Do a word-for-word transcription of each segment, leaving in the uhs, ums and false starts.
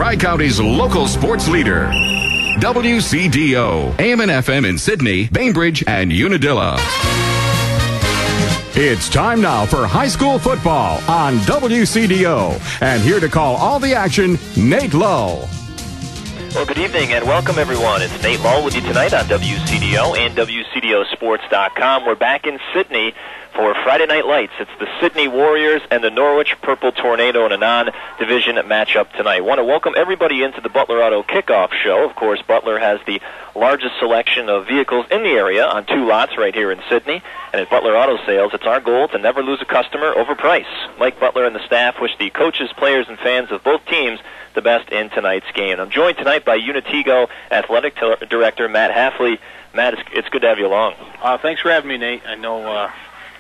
Tri-County's local sports leader. W C D O, A M and F M in Sydney, Bainbridge, and Unadilla. It's time now for high school football on W C D O. And here to call all the action, Nate Lull. Well, good evening and welcome, everyone. It's Nate Lull with you tonight on W C D O and W C D O sports dot com. We're back in Sydney for Friday Night Lights. It's the Sydney Warriors and the Norwich Purple Tornado in a non-division matchup tonight. Want to welcome everybody into the Butler Auto Kickoff Show. Of course, Butler has the largest selection of vehicles in the area on two lots right here in Sydney. And at Butler Auto Sales, it's our goal to never lose a customer over price. Mike Butler and the staff wish the coaches, players, and fans of both teams the best in tonight's game. I'm joined tonight by Unatigo Athletic Director Matt Halfley. Matt, it's, it's good to have you along. Uh, thanks for having me, Nate. I know uh,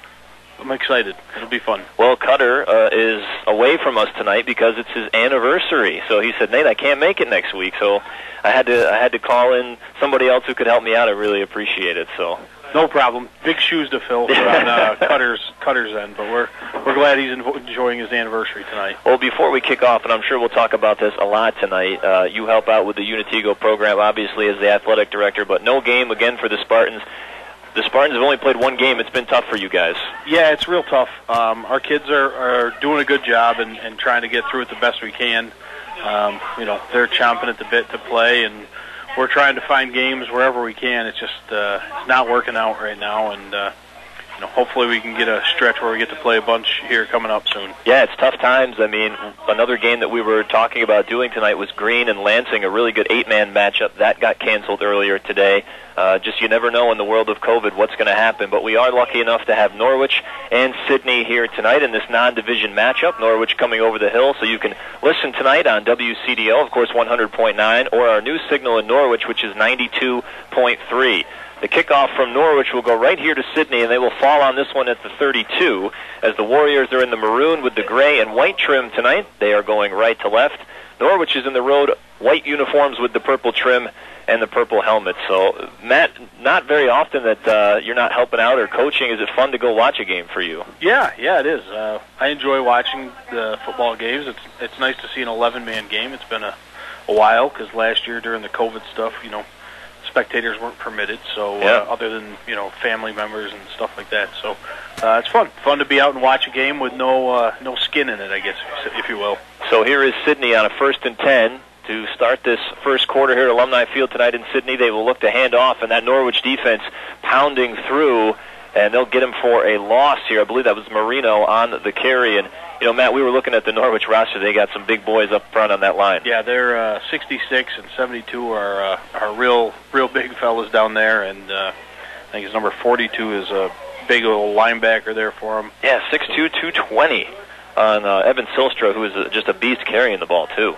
I'm excited. It'll be fun. Well, Cutter uh, is away from us tonight because it's his anniversary. So he said, Nate, I can't make it next week. So I had to I had to call in somebody else who could help me out. I really appreciate it. So. No problem. Big shoes to fill for on uh, Cutter's Cutter's end, but we're we're glad he's enjoying his anniversary tonight. Well, before we kick off, and I'm sure we'll talk about this a lot tonight, uh, you help out with the Unatigo program, obviously, as the athletic director, but no game again for the Spartans. The Spartans have only played one game. It's been tough for you guys. Yeah, it's real tough. Um, our kids are, are doing a good job and, and trying to get through it the best we can. Um, you know, they're chomping at the bit to play, and we're trying to find games wherever we can. It's just uh, it's not working out right now, and uh, you know, hopefully we can get a stretch where we get to play a bunch here coming up soon. Yeah, it's tough times. I mean, another game that we were talking about doing tonight was Green and Lansing, a really good eight-man matchup. That got canceled earlier today. Uh, just you never know in the world of COVID what's going to happen. But we are lucky enough to have Norwich and Sydney here tonight in this non-division matchup. Norwich coming over the hill, so you can listen tonight on W C D O, of course, one hundred point nine, or our new signal in Norwich, which is ninety-two point three. The kickoff from Norwich will go right here to Sydney, and they will fall on this one at the thirty-two, as the Warriors are in the maroon with the gray and white trim tonight. They are going right to left. Norwich is in the road, white uniforms with the purple trim and the purple helmet. So, Matt, not very often that uh, you're not helping out or coaching. Is it fun to go watch a game for you? Yeah, yeah, it is. Uh, I enjoy watching the football games. It's it's nice to see an eleven-man game. It's been a, a while, because last year during the COVID stuff, you know, spectators weren't permitted, so uh, yeah. other than, you know, family members and stuff like that. So uh, it's fun. Fun to be out and watch a game with no uh, no skin in it, I guess, if you will. So here is Sydney on a first and ten. To start this first quarter here at Alumni Field tonight in Sydney, they will look to hand off, and that Norwich defense pounding through, and they'll get him for a loss here. I believe that was Marino on the carry. And, you know, Matt, we were looking at the Norwich roster. They got some big boys up front on that line. Yeah, they're uh, sixty-six and seventy-two are, uh, are real real big fellas down there, and uh, I think his number forty-two is a big old linebacker there for him. Yeah, six two, two twenty on uh, Evan Silstra, who is a, just a beast carrying the ball, too.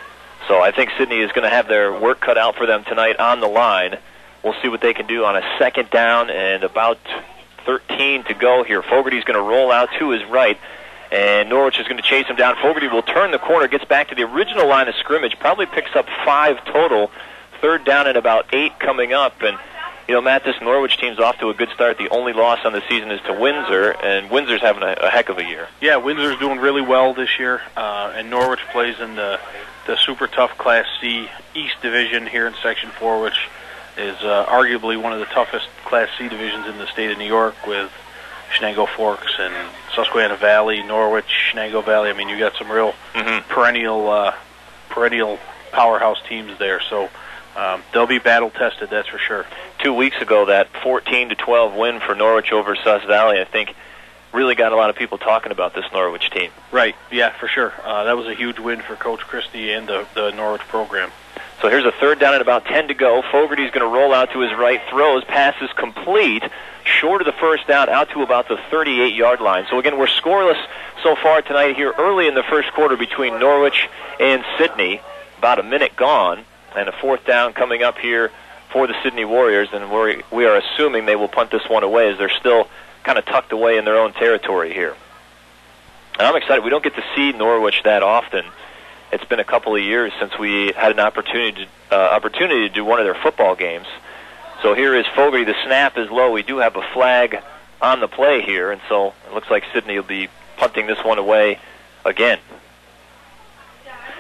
So I think Sydney is going to have their work cut out for them tonight on the line. We'll see what they can do on a second down and about thirteen to go here. Fogarty's going to roll out to his right, and Norwich is going to chase him down. Fogarty will turn the corner, gets back to the original line of scrimmage, probably picks up five total. Third down and about eight coming up. And, you know, Matt, this Norwich team's off to a good start. The only loss on the season is to Windsor, and Windsor's having a, a heck of a year. Yeah, Windsor's doing really well this year, uh, and Norwich plays in the the super tough Class C East Division here in Section four, which is uh, arguably one of the toughest Class C divisions in the state of New York, with Shenango Forks and Susquehanna Valley, Norwich, Shenango Valley. I mean, you got some real mm-hmm. perennial uh, perennial powerhouse teams there, so um, they'll be battle-tested, that's for sure. Two weeks ago, that fourteen to twelve win for Norwich over Sus Valley, I think, really got a lot of people talking about this Norwich team. Right, yeah, for sure. Uh, that was a huge win for Coach Christie and the, the Norwich program. So here's a third down and about ten to go. Fogarty's going to roll out to his right, throws, passes complete, short of the first down, out to about the thirty-eight-yard line. So again, we're scoreless so far tonight here early in the first quarter between Norwich and Sydney. About a minute gone, and a fourth down coming up here for the Sydney Warriors, and we're, we are assuming they will punt this one away as they're still kind of tucked away in their own territory here. And I'm excited. We don't get to see Norwich that often. It's been a couple of years since we had an opportunity to, uh, opportunity to do one of their football games. So here is Fogarty. The snap is low. We do have a flag on the play here, and so it looks like Sydney will be punting this one away again.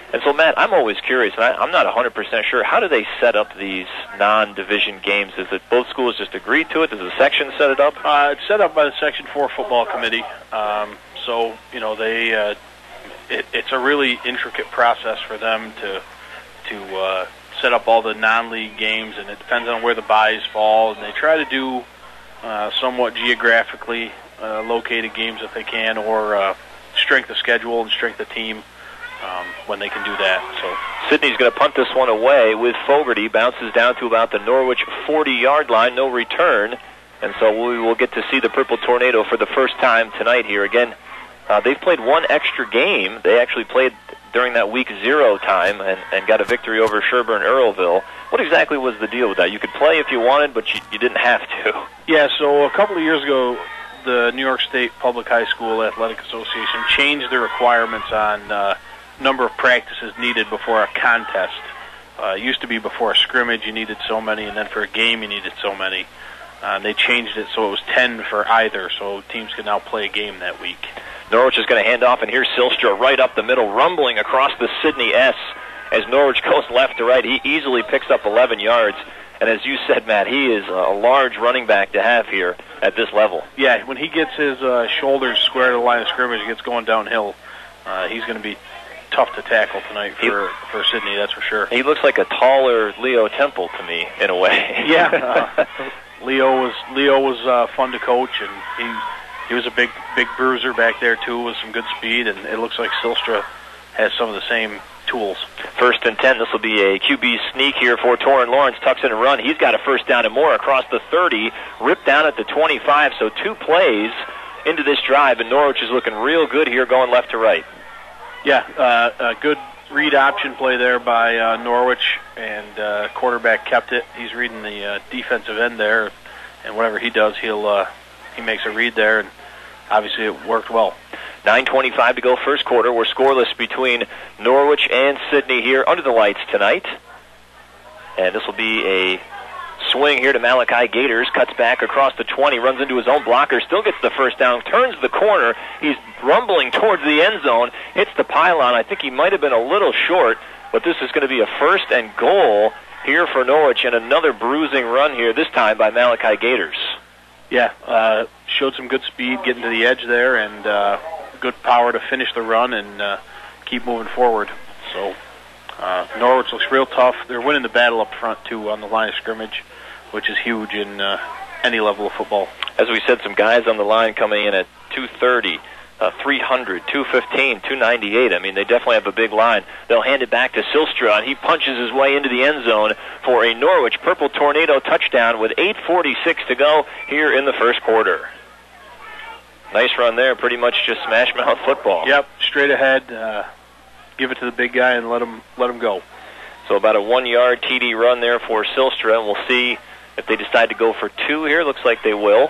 And so, Matt, I'm always curious, and I, I'm not one hundred percent sure, how do they set up these non-division games? Is it both schools just agreed to it? Does the section set it up? Uh, it's set up by the Section four Football Committee. Um, so, you know, they uh, it, it's a really intricate process for them to to uh, set up all the non-league games, and it depends on where the buys fall. And they try to do uh, somewhat geographically uh, located games if they can, or uh, strength of schedule and strength of team. Um, when they can do that. So Sidney's going to punt this one away with Fogarty. Bounces down to about the Norwich forty-yard line. No return. And so we will get to see the Purple Tornado for the first time tonight here. Again, uh, they've played one extra game. They actually played during that week zero time and, and got a victory over Sherburne Earlville. What exactly was the deal with that? You could play if you wanted, but you, you didn't have to. Yeah, so a couple of years ago, the New York State Public High School Athletic Association changed the requirements on uh, number of practices needed before a contest. Uh, it used to be before a scrimmage you needed so many, and then for a game you needed so many. Uh, they changed it so it was ten for either, so teams can now play a game that week. Norwich is going to hand off, and here's Silstra right up the middle, rumbling across the Sidney S. As Norwich goes left to right, he easily picks up eleven yards. And as you said, Matt, he is a large running back to have here at this level. Yeah, when he gets his uh, shoulders square to the line of scrimmage, he gets going downhill. Uh, he's going to be tough to tackle tonight for, he, for Sidney, that's for sure. He looks like a taller Leo Temple to me, in a way. Yeah, uh, Leo was Leo was uh, fun to coach, and he he was a big big bruiser back there too, with some good speed, and it looks like Silstra has some of the same tools. First and ten. This will be a Q B sneak here for Torrin Lawrence. Tucks in a run. He's got a first down and more across the thirty, ripped down at the twenty-five. So two plays into this drive, and Norwich is looking real good here, going left to right. Yeah, uh, a good read option play there by uh, Norwich, and uh, quarterback kept it. He's reading the uh, defensive end there, and whatever he does, he'll uh, he makes a read there, and obviously it worked well. nine twenty-five to go first quarter. We're scoreless between Norwich and Sidney here under the lights tonight. And this will be a swing here to Malachi Gators. Cuts back across the twenty, runs into his own blocker, still gets the first down, turns the corner. He's rumbling towards the end zone, hits the pylon. I think he might have been a little short, but this is going to be a first and goal here for Norwich, and another bruising run here, this time by Malachi Gators. Yeah, uh, showed some good speed getting to the edge there, and uh, good power to finish the run and uh, keep moving forward. So uh, Norwich looks real tough. They're winning the battle up front, too, on the line of scrimmage, which is huge in uh, any level of football. As we said, some guys on the line coming in at two thirty, uh, three hundred, two fifteen, two ninety-eight. I mean, they definitely have a big line. They'll hand it back to Silstra, and he punches his way into the end zone for a Norwich Purple Tornado touchdown with eight forty-six to go here in the first quarter. Nice run there, pretty much just smash mouth football. Yep, straight ahead. Uh, give it to the big guy and let him let him go. So about a one-yard T D run there for Silstra, and we'll see if they decide to go for two here. Looks like they will.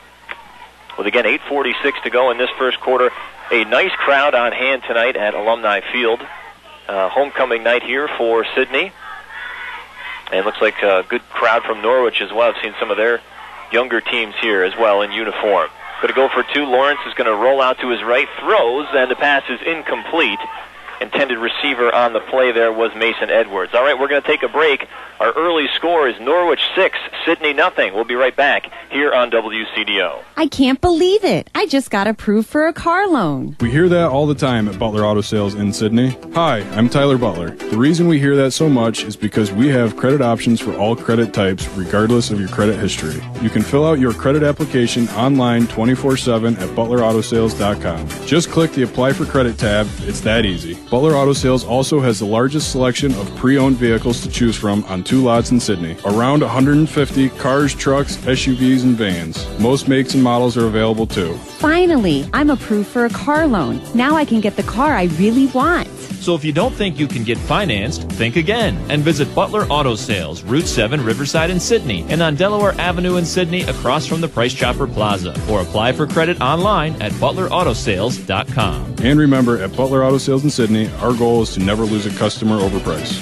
With, again, eight forty-six to go in this first quarter. A nice crowd on hand tonight at Alumni Field. Uh, homecoming night here for Sidney. And it looks like a good crowd from Norwich as well. I've seen some of their younger teams here as well in uniform. Going to go for two. Lawrence is going to roll out to his right, throws, and the pass is incomplete. Intended receiver on the play there was Mason Edwards. All right, we're going to take a break. Our early score is Norwich six, Sidney nothing. We'll be right back here on W C D O. I can't believe it. I just got approved for a car loan. We hear that all the time at Butler Auto Sales in Sidney. Hi, I'm Tyler Butler. The reason we hear that so much is because we have credit options for all credit types, regardless of your credit history. You can fill out your credit application online twenty-four seven at butler auto sales dot com. Just click the Apply for Credit tab. It's that easy. Butler Auto Sales also has the largest selection of pre-owned vehicles to choose from on two lots in Sidney. Around one hundred fifty cars, trucks, S U Vs, and vans. Most makes and models are available too. Finally, I'm approved for a car loan. Now I can get the car I really want. So if you don't think you can get financed, think again and visit Butler Auto Sales, Route seven, Riverside in Sidney, and on Delaware Avenue in Sidney across from the Price Chopper Plaza. Or apply for credit online at butler auto sales dot com. And remember, at Butler Auto Sales in Sidney, our goal is to never lose a customer over price.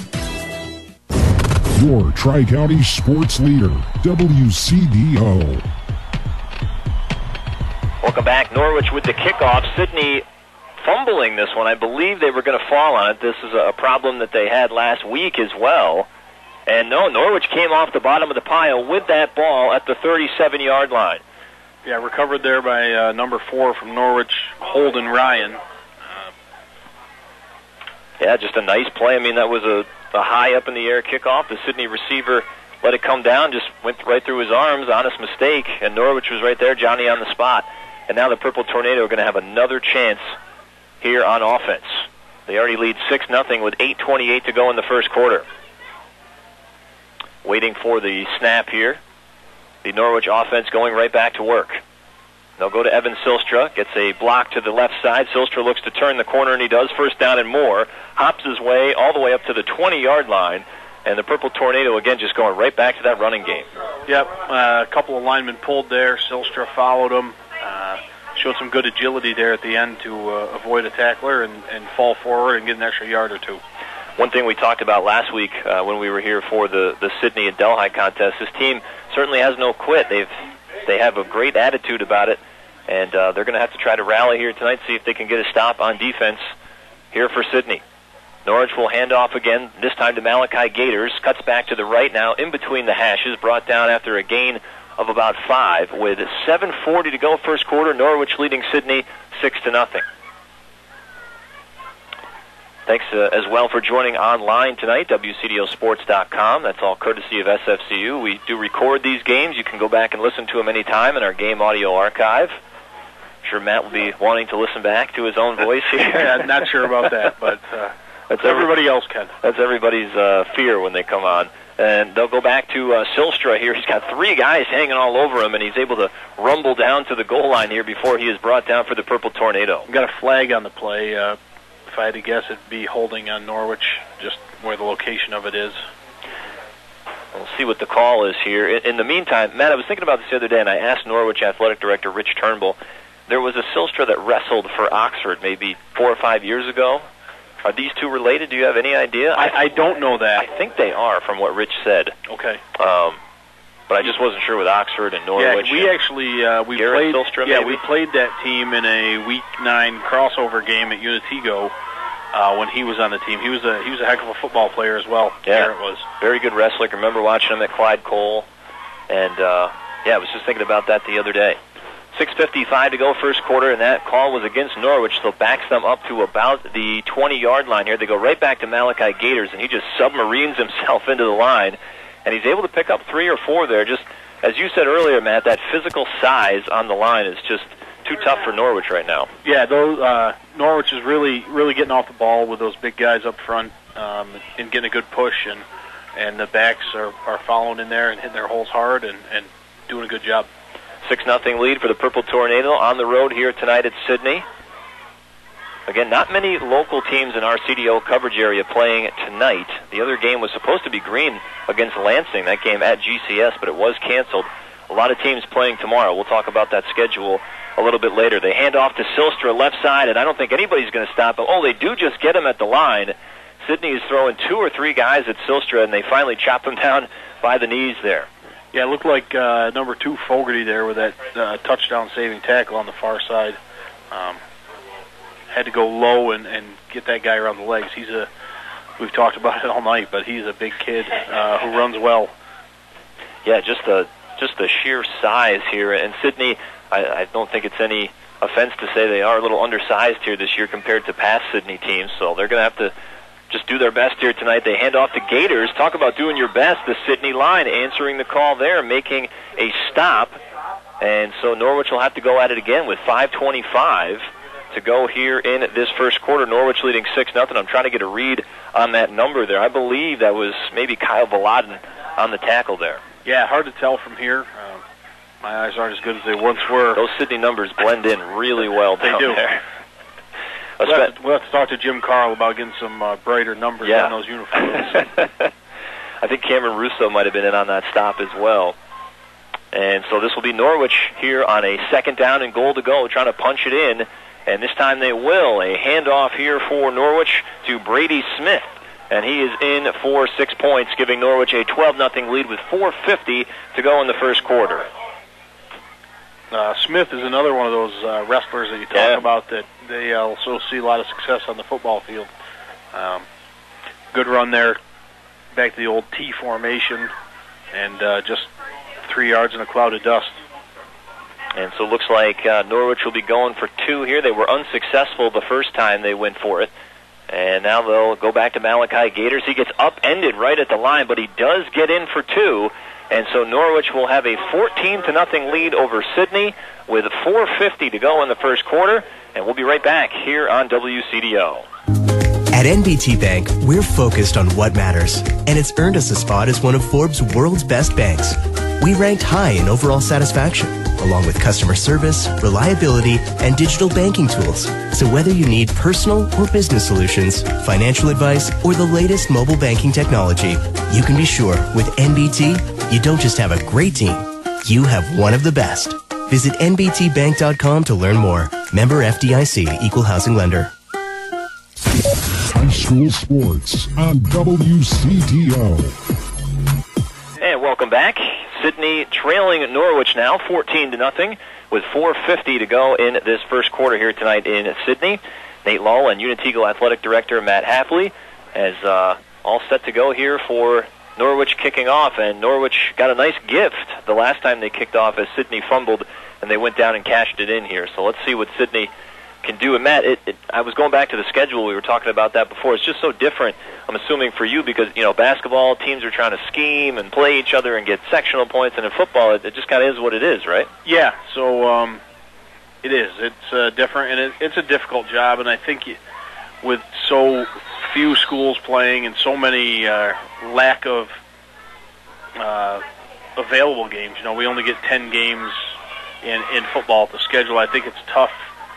Your Tri-County sports leader, W C D O. Welcome back. Norwich with the kickoff. Sidney fumbling this one. I believe they were going to fall on it. This is a problem that they had last week as well. And no, Norwich came off the bottom of the pile with that ball at the thirty-seven-yard line. Yeah, recovered there by uh, number four from Norwich, Holden Ryan. Uh, yeah, just a nice play. I mean, that was a, a high up in the air kickoff. The Sydney receiver let it come down, just went right through his arms, honest mistake, and Norwich was right there, Johnny on the spot. And now the Purple Tornado are going to have another chance here on offense. They already lead six nothing with eight twenty-eight to go in the first quarter. Waiting for the snap here. The Norwich offense going right back to work. They'll go to Evan Silstra, gets a block to the left side. Silstra looks to turn the corner, and he does. First down and more. Hops his way all the way up to the twenty-yard line. And the Purple Tornado, again, just going right back to that running game. Yep, uh, a couple of linemen pulled there. Silstra followed him. Uh, showed some good agility there at the end to uh, avoid a tackler and, and fall forward and get an extra yard or two. One thing we talked about last week uh, when we were here for the, the Sydney and Delhi contest, this team certainly has no quit. They've they have a great attitude about it, and uh, they're going to have to try to rally here tonight, see if they can get a stop on defense here for Sydney. Norwich will hand off again, this time to Malachi Gators. Cuts back to the right now, in between the hashes, brought down after a gain of about five. With seven forty to go first quarter, Norwich leading Sydney six to nothing. Thanks uh, as well for joining online tonight, W C D O sports dot com. That's all courtesy of S F C U. We do record these games. You can go back and listen to them anytime in our game audio archive. I'm sure Matt will be wanting to listen back to his own voice here. Yeah, I'm not sure about that, but uh, that's everybody else can. That's everybody's uh, fear when they come on. And they'll go back to uh, Silstra here. He's got three guys hanging all over him, and he's able to rumble down to the goal line here before he is brought down for the Purple Tornado. We've got a flag on the play. Uh, If I had to guess, it'd be holding on Norwich, just where the location of it is. We'll see what the call is here. In, in the meantime, Matt, I was thinking about this the other day, and I asked Norwich Athletic Director Rich Turnbull. There was a Silstra that wrestled for Oxford maybe four or five years ago. Are these two related? Do you have any idea? I, I don't know that. I think they are, from what Rich said. Okay. Um, but I just wasn't sure with Oxford and Norwich. Yeah, we actually uh, we Garrett played. Silstra, yeah, maybe? we played that team in a Week Nine crossover game at Unitigo uh, when he was on the team. He was a he was a heck of a football player as well. Yeah, Garrett was very good wrestler. I can remember watching him at Clyde Cole, and uh, yeah, I was just thinking about that the other day. six fifty-five to go first quarter, and that call was against Norwich, so backs them up to about the twenty-yard line here. They go right back to Malachi Gators, and he just submarines himself into the line, and he's able to pick up three or four there. Just as you said earlier, Matt, that physical size on the line is just too tough for Norwich right now. Yeah, those uh, Norwich is really really getting off the ball with those big guys up front um, and getting a good push, and and the backs are, are following in there and hitting their holes hard and, and doing a good job. six nothing lead for the Purple Tornado on the road here tonight at Sydney. Again, not many local teams in our C D O coverage area playing tonight. The other game was supposed to be Green against Lansing, that game at G C S, but it was canceled. A lot of teams playing tomorrow. We'll talk about that schedule a little bit later. They hand off to Silstra left side, and I don't think anybody's going to stop him. Oh, they do just get him at the line. Sydney is throwing two or three guys at Silstra, and they finally chop him down by the knees there. Yeah, it looked like uh, number two Fogarty there with that uh, touchdown-saving tackle on the far side. Um, had to go low and, and get that guy around the legs. He's a, we've talked about it all night, but he's a big kid uh, who runs well. Yeah, just the just the sheer size here. And Sydney, I, I don't think it's any offense to say they are a little undersized here this year compared to past Sydney teams, so they're going to have to just do their best here tonight. They hand off to Gators. Talk about doing your best. The Sydney line answering the call there, making a stop. And so Norwich will have to go at it again with five twenty-five to go here in this first quarter. Norwich leading six nothing. I'm trying to get a read on that number there. I believe that was maybe Kyle Volodin on the tackle there. Yeah, hard to tell from here. Um, my eyes aren't as good as they once were. Those Sydney numbers blend in really well down they do. there. We'll have, to, we'll have to talk to Jim Carl about getting some uh, brighter numbers yeah. on those uniforms. I think Cameron Russo might have been in on that stop as well. And so this will be Norwich here on a second down and goal to go, trying to punch it in. And this time they will. A handoff here for Norwich to Brady Smith. And he is in for six points, giving Norwich a twelve nothing lead with four fifty to go in the first quarter. Uh, Smith is another one of those uh, wrestlers that you talk yeah. about that they also see a lot of success on the football field. Um, good run there, back to the old T formation, and uh, just three yards in a cloud of dust. And so it looks like uh, Norwich will be going for two here. They were unsuccessful the first time they went for it. And now they'll go back to Malachi Gators. He gets upended right at the line, but he does get in for two. And so Norwich will have a fourteen to nothing lead over Sydney with four fifty to go in the first quarter. And we'll be right back here on W C D O. At N B T Bank, we're focused on what matters, and it's earned us a spot as one of Forbes' world's best banks. We ranked high in overall satisfaction, along with customer service, reliability, and digital banking tools. So whether you need personal or business solutions, financial advice, or the latest mobile banking technology, you can be sure with N B T, you don't just have a great team, you have one of the best. Visit N B T bank dot com to learn more. Member F D I C, Equal Housing Lender. High school sports on W C D O. And welcome back. Sydney trailing Norwich now, fourteen to nothing, with four fifty to go in this first quarter here tonight in Sydney. Nate Lull and Unit Eagle Athletic Director Matt Hapley as uh, all set to go here for Norwich kicking off. And Norwich got a nice gift the last time they kicked off as Sydney fumbled, and they went down and cashed it in here. So let's see what Sydney can do. And Matt, it, it, I was going back to the schedule. We were talking about that before. It's just so different, I'm assuming, for you because, you know, basketball teams are trying to scheme and play each other and get sectional points, and in football it, it just kind of is what it is, right? Yeah, so um, it is. It's uh, different, and it, it's a difficult job, and I think you, with so few schools playing and so many uh, lack of uh, available games, you know, we only get ten games in, in football at the schedule. I think it's tough.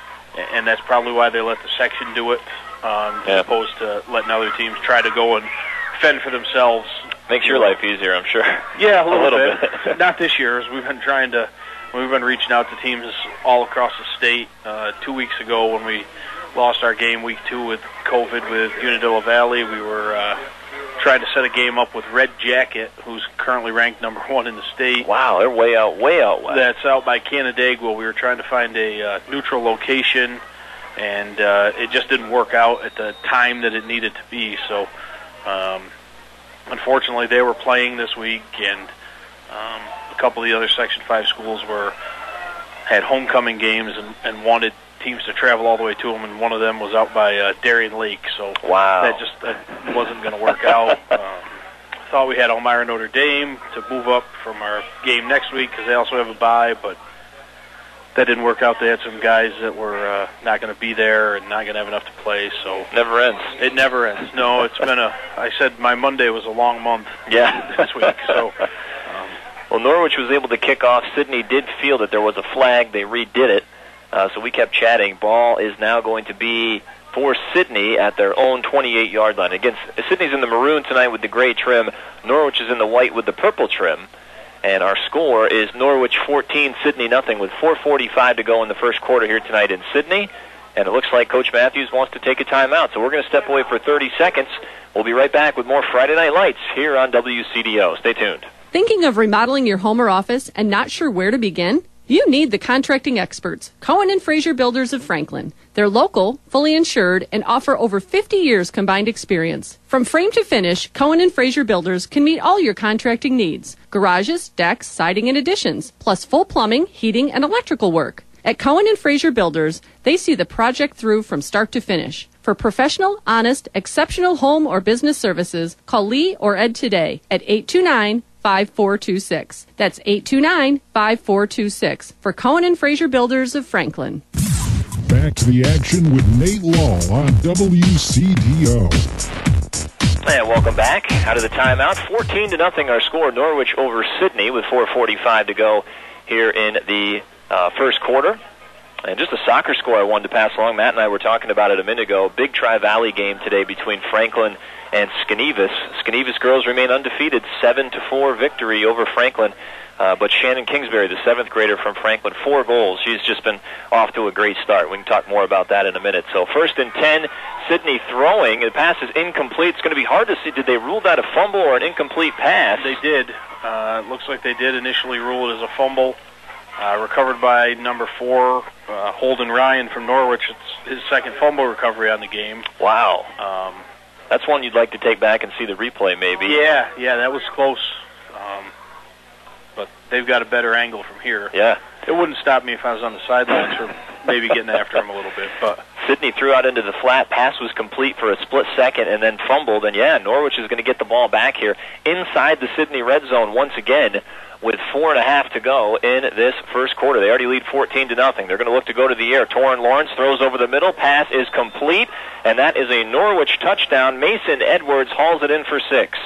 And that's probably why they let the section do it, um, yeah. as opposed to letting other teams try to go and fend for themselves. Makes your life easier, I'm sure. Yeah, a little, a little bit. bit. Not this year, as we've been trying to. We've been reaching out to teams all across the state. Uh, two weeks ago, when we lost our game week two with COVID with Unadilla Valley, we were uh, trying to set a game up with Red Jacket, who's currently ranked number one in the state. Wow, they're way out, way out west. That's out by Canandaigua. We were trying to find a uh, neutral location, and uh, it just didn't work out at the time that it needed to be. So, um, unfortunately, they were playing this week, and um, a couple of the other Section five schools were had homecoming games and, and wanted teams to travel all the way to them, and one of them was out by uh, Darien Lake. So wow. that just that wasn't going to work out. Um, thought we had Elmira Notre Dame to move up from our game next week because they also have a bye, but that didn't work out. They had some guys that were uh, not going to be there and not going to have enough to play. So never ends. It never ends. No, it's been a. I said my Monday was a long month. Yeah, this week. So. Um, well, Norwich was able to kick off. Sydney did feel that there was a flag. They redid it. Uh, so we kept chatting. Ball is now going to be for Sydney at their own twenty-eight yard line. Again, Sydney's in the maroon tonight with the gray trim. Norwich is in the white with the purple trim. And our score is Norwich fourteen, Sydney nothing, with four forty-five to go in the first quarter here tonight in Sydney. And it looks like Coach Matthews wants to take a timeout. So we're going to step away for thirty seconds. We'll be right back with more Friday Night Lights here on W C D O. Stay tuned. Thinking of remodeling your home or office and not sure where to begin? You need the contracting experts, Cohen and Fraser Builders of Franklin. They're local, fully insured, and offer over fifty years combined experience. From frame to finish, Cohen and Fraser Builders can meet all your contracting needs. Garages, decks, siding, and additions, plus full plumbing, heating, and electrical work. At Cohen and Fraser Builders, they see the project through from start to finish. For professional, honest, exceptional home or business services, call Lee or Ed today at eight two nine, five four two six. That's eight two nine, five four two six for Cohen and Fraser Builders of Franklin. Back to the action with Nate Lull on W C D O. And welcome back out of the timeout. fourteen to nothing our score. Norwich over Sydney with four forty-five to go here in the uh, first quarter. And just a soccer score I wanted to pass along. Matt and I were talking about it a minute ago. Big Tri-Valley game today between Franklin and Skanevis. Skanevis girls remain undefeated, seven to four victory over Franklin. Uh, but Shannon Kingsbury, the seventh grader from Franklin, four goals. She's just been off to a great start. We can talk more about that in a minute. So first and ten, Sydney throwing. The pass is incomplete. It's going to be hard to see. Did they rule that a fumble or an incomplete pass? They did. Uh, it looks like they did initially rule it as a fumble. Uh, recovered by number four, uh, Holden Ryan from Norwich. It's his second fumble recovery on the game. Wow. Um, That's one you'd like to take back and see the replay, maybe. Yeah, yeah, that was close. Um, but they've got a better angle from here. Yeah. It wouldn't stop me if I was on the sidelines for maybe getting after him a little bit. But Sidney threw out into the flat. Pass was complete for a split second and then fumbled. And, yeah, Norwich is going to get the ball back here inside the Sidney red zone once again with four and a half to go in this first quarter. They already lead fourteen to nothing. They're going to look to go to the air. Torrin Lawrence throws over the middle. Pass is complete, and that is a Norwich touchdown. Mason Edwards hauls it in for six.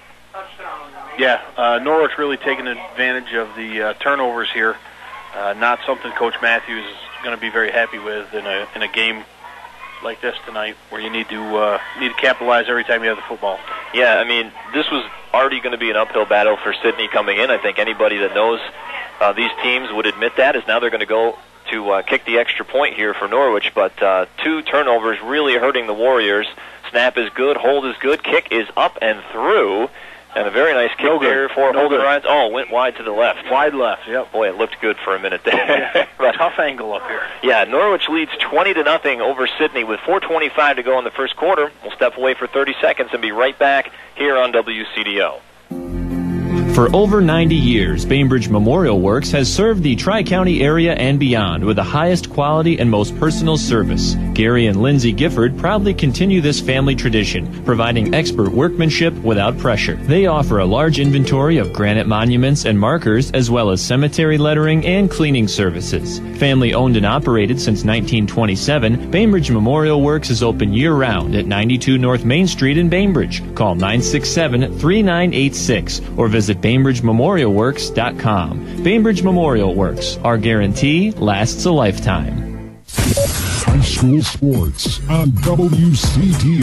Yeah, uh, Norwich really taking advantage of the uh, turnovers here. Uh, not something Coach Matthews is going to be very happy with in a in a game like this tonight, where you need to uh, need to capitalize every time you have the football. Yeah, I mean, this was already going to be an uphill battle for Sidney coming in. I think anybody that knows uh, these teams would admit that, is now they're going to go to uh, kick the extra point here for Norwich. But uh, two turnovers really hurting the Warriors. Snap is good, hold is good, kick is up and through. And a very nice kick no there for no Holden good. Ryan. Oh, went wide to the left. Wide left, yep. Boy, it looked good for a minute there. Yeah, but, tough angle up here. Yeah, Norwich leads twenty to nothing over Sidney with four twenty-five to go in the first quarter. We'll step away for thirty seconds and be right back here on W C D O. For over ninety years, Bainbridge Memorial Works has served the Tri-County area and beyond with the highest quality and most personal service. Gary and Lindsay Gifford proudly continue this family tradition, providing expert workmanship without pressure. They offer a large inventory of granite monuments and markers, as well as cemetery lettering and cleaning services. Family owned and operated since nineteen twenty-seven, Bainbridge Memorial Works is open year-round at ninety-two North Main Street in Bainbridge. Call nine six seven, three nine eight six or visit Bainbridge Memorial Works dot com. Bainbridge Memorial Works. Our guarantee lasts a lifetime. High school sports on W C D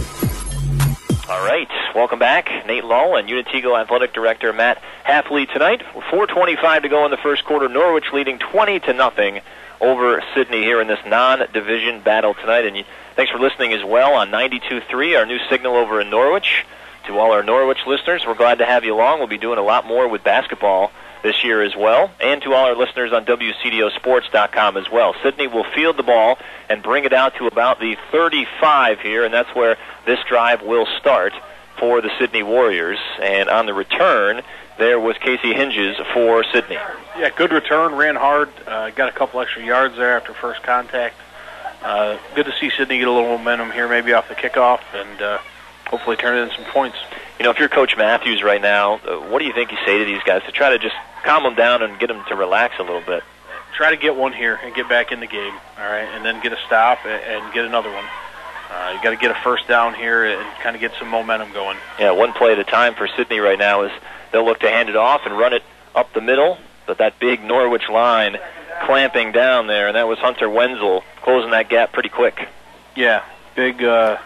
O. All right, welcome back. Nate Lull and Unitigo Athletic Director Matt Halfley tonight. four twenty-five to go in the first quarter. Norwich leading twenty to nothing over Sidney here in this non-division battle tonight. And you, thanks for listening as well on ninety-two point three, our new signal over in Norwich. To all our Norwich listeners, we're glad to have you along. We'll be doing a lot more with basketball this year as well. And to all our listeners on W C D O sports dot com as well. Sidney will field the ball and bring it out to about the thirty-five here, and that's where this drive will start for the Sidney Warriors. And on the return, there was Casey Hinges for Sidney. Yeah, good return, ran hard, uh, got a couple extra yards there after first contact. Uh, good to see Sidney get a little momentum here, maybe off the kickoff, and uh, hopefully turn it in some points. You know, if you're Coach Matthews right now, uh, what do you think you say to these guys to try to just calm them down and get them to relax a little bit? Try to get one here and get back in the game, all right, and then get a stop and, and get another one. Uh, you got to get a first down here and kind of get some momentum going. Yeah, one play at a time for Sidney right now is they'll look to hand it off and run it up the middle, but that big Norwich line clamping down there, and that was Hunter Wenzel closing that gap pretty quick. Yeah, big uh,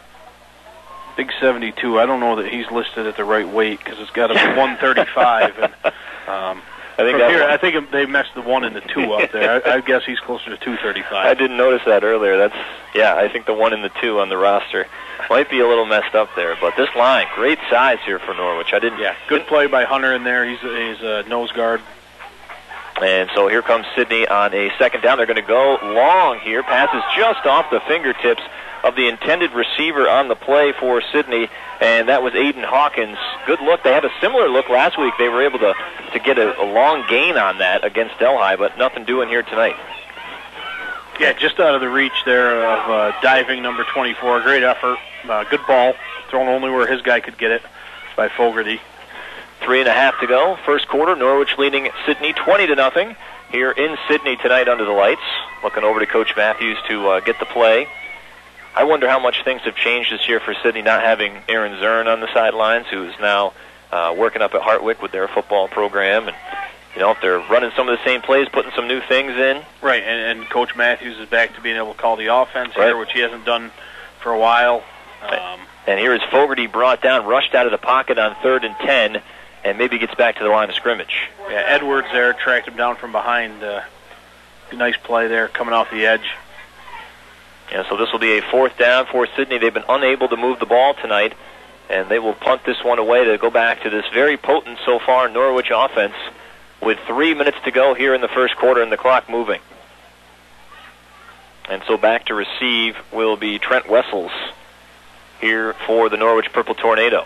big seventy-two. I don't know that he's listed at the right weight because it's got a one thirty-five. And, um, I think from that here, one, I think they messed the one and the two up there. I, I guess he's closer to two thirty-five. I didn't notice that earlier. That's yeah. I think the one and the two on the roster might be a little messed up there. But this line, great size here for Norwich. I didn't. Yeah, good play by Hunter in there. He's he's a nose guard. And so here comes Sidney on a second down. They're going to go long here. Passes just off the fingertips of the intended receiver on the play for Sidney, and that was Aiden Hawkins. Good look. They had a similar look last week. They were able to, to get a, a long gain on that against Delhi, but nothing doing here tonight. Yeah, just out of the reach there of uh, diving number twenty-four. Great effort. Uh, good ball. Thrown only where his guy could get it by Fogarty. Three and a half to go. First quarter, Norwich leading Sidney twenty to nothing here in Sidney tonight under the lights. Looking over to Coach Matthews to uh, get the play. I wonder how much things have changed this year for Sidney not having Aaron Zern on the sidelines, who is now uh, working up at Hartwick with their football program. And, you know, if they're running some of the same plays, putting some new things in. Right, and, and Coach Matthews is back to being able to call the offense right. here, which he hasn't done for a while. Um, and here is Fogarty brought down, rushed out of the pocket on third and ten, and maybe gets back to the line of scrimmage. Yeah, Edwards there tracked him down from behind. Uh, nice play there coming off the edge. Yeah, so this will be a fourth down for Sidney. They've been unable to move the ball tonight, and they will punt this one away to go back to this very potent so far Norwich offense with three minutes to go here in the first quarter and the clock moving. And so back to receive will be Trent Wessels here for the Norwich Purple Tornado.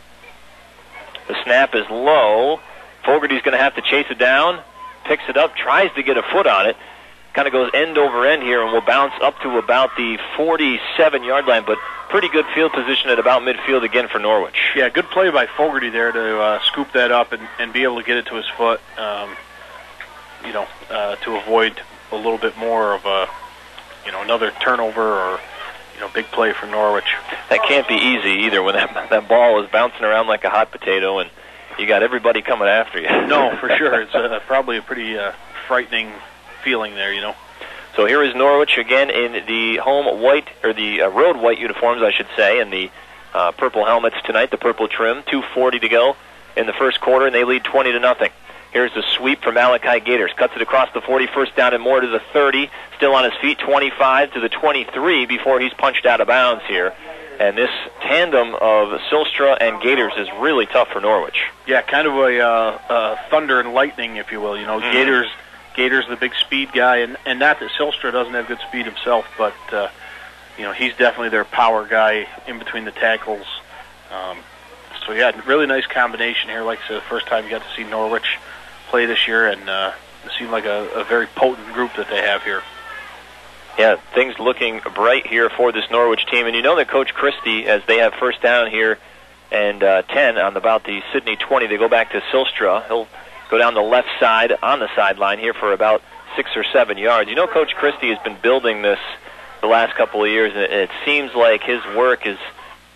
The snap is low. Fogarty's going to have to chase it down, picks it up, tries to get a foot on it, kind of goes end over end here and will bounce up to about the forty-seven-yard line, but pretty good field position at about midfield again for Norwich. Yeah, good play by Fogarty there to uh, scoop that up and, and be able to get it to his foot, um, you know, uh, to avoid a little bit more of a, you know, another turnover or, you know, big play for Norwich. That can't be easy either when that, that ball is bouncing around like a hot potato and you got everybody coming after you. No, for sure. It's uh, probably a pretty uh, frightening feeling there, you know. So here is Norwich again in the home white, or the uh, road white uniforms, I should say, and the uh, purple helmets tonight, the purple trim. two forty to go in the first quarter, and they lead twenty to nothing. Here's the sweep from Malachi Gators. Cuts it across the forty, first down and more to the thirty. Still on his feet, twenty-five to the twenty-three before he's punched out of bounds here. And this tandem of Silstra and Gators is really tough for Norwich. Yeah, kind of a uh, uh, thunder and lightning, if you will. You know, mm-hmm. Gators... Gators the big speed guy, and, and not that Silstra doesn't have good speed himself, but uh, you know, he's definitely their power guy in between the tackles. Um, so yeah, really nice combination here. Like I said, the first time you got to see Norwich play this year, and uh, it seemed like a, a very potent group that they have here. Yeah, things looking bright here for this Norwich team, and you know that Coach Christie, as they have first down here and uh, ten on about the Sydney twenty, they go back to Silstra. He'll go down the left side on the sideline here for about six or seven yards. You know, Coach Christie has been building this the last couple of years, and it seems like his work is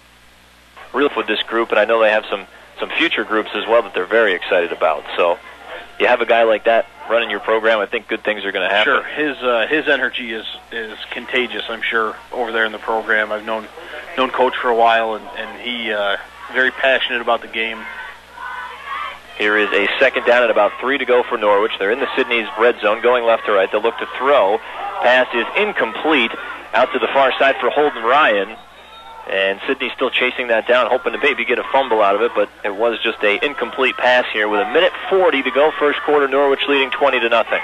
real with this group, and I know they have some, some future groups as well that they're very excited about. So you have a guy like that running your program, I think good things are going to happen. Sure, his uh, his energy is, is contagious, I'm sure, over there in the program. I've known known Coach for a while, and, and he uh, very passionate about the game. Here is a second down and about three to go for Norwich. They're in the Sydney's red zone, going left to right. They'll look to throw. Pass is incomplete out to the far side for Holden Ryan. And Sydney still chasing that down, hoping to maybe get a fumble out of it, but it was just a incomplete pass here with a minute forty to go. First quarter, Norwich leading twenty to nothing.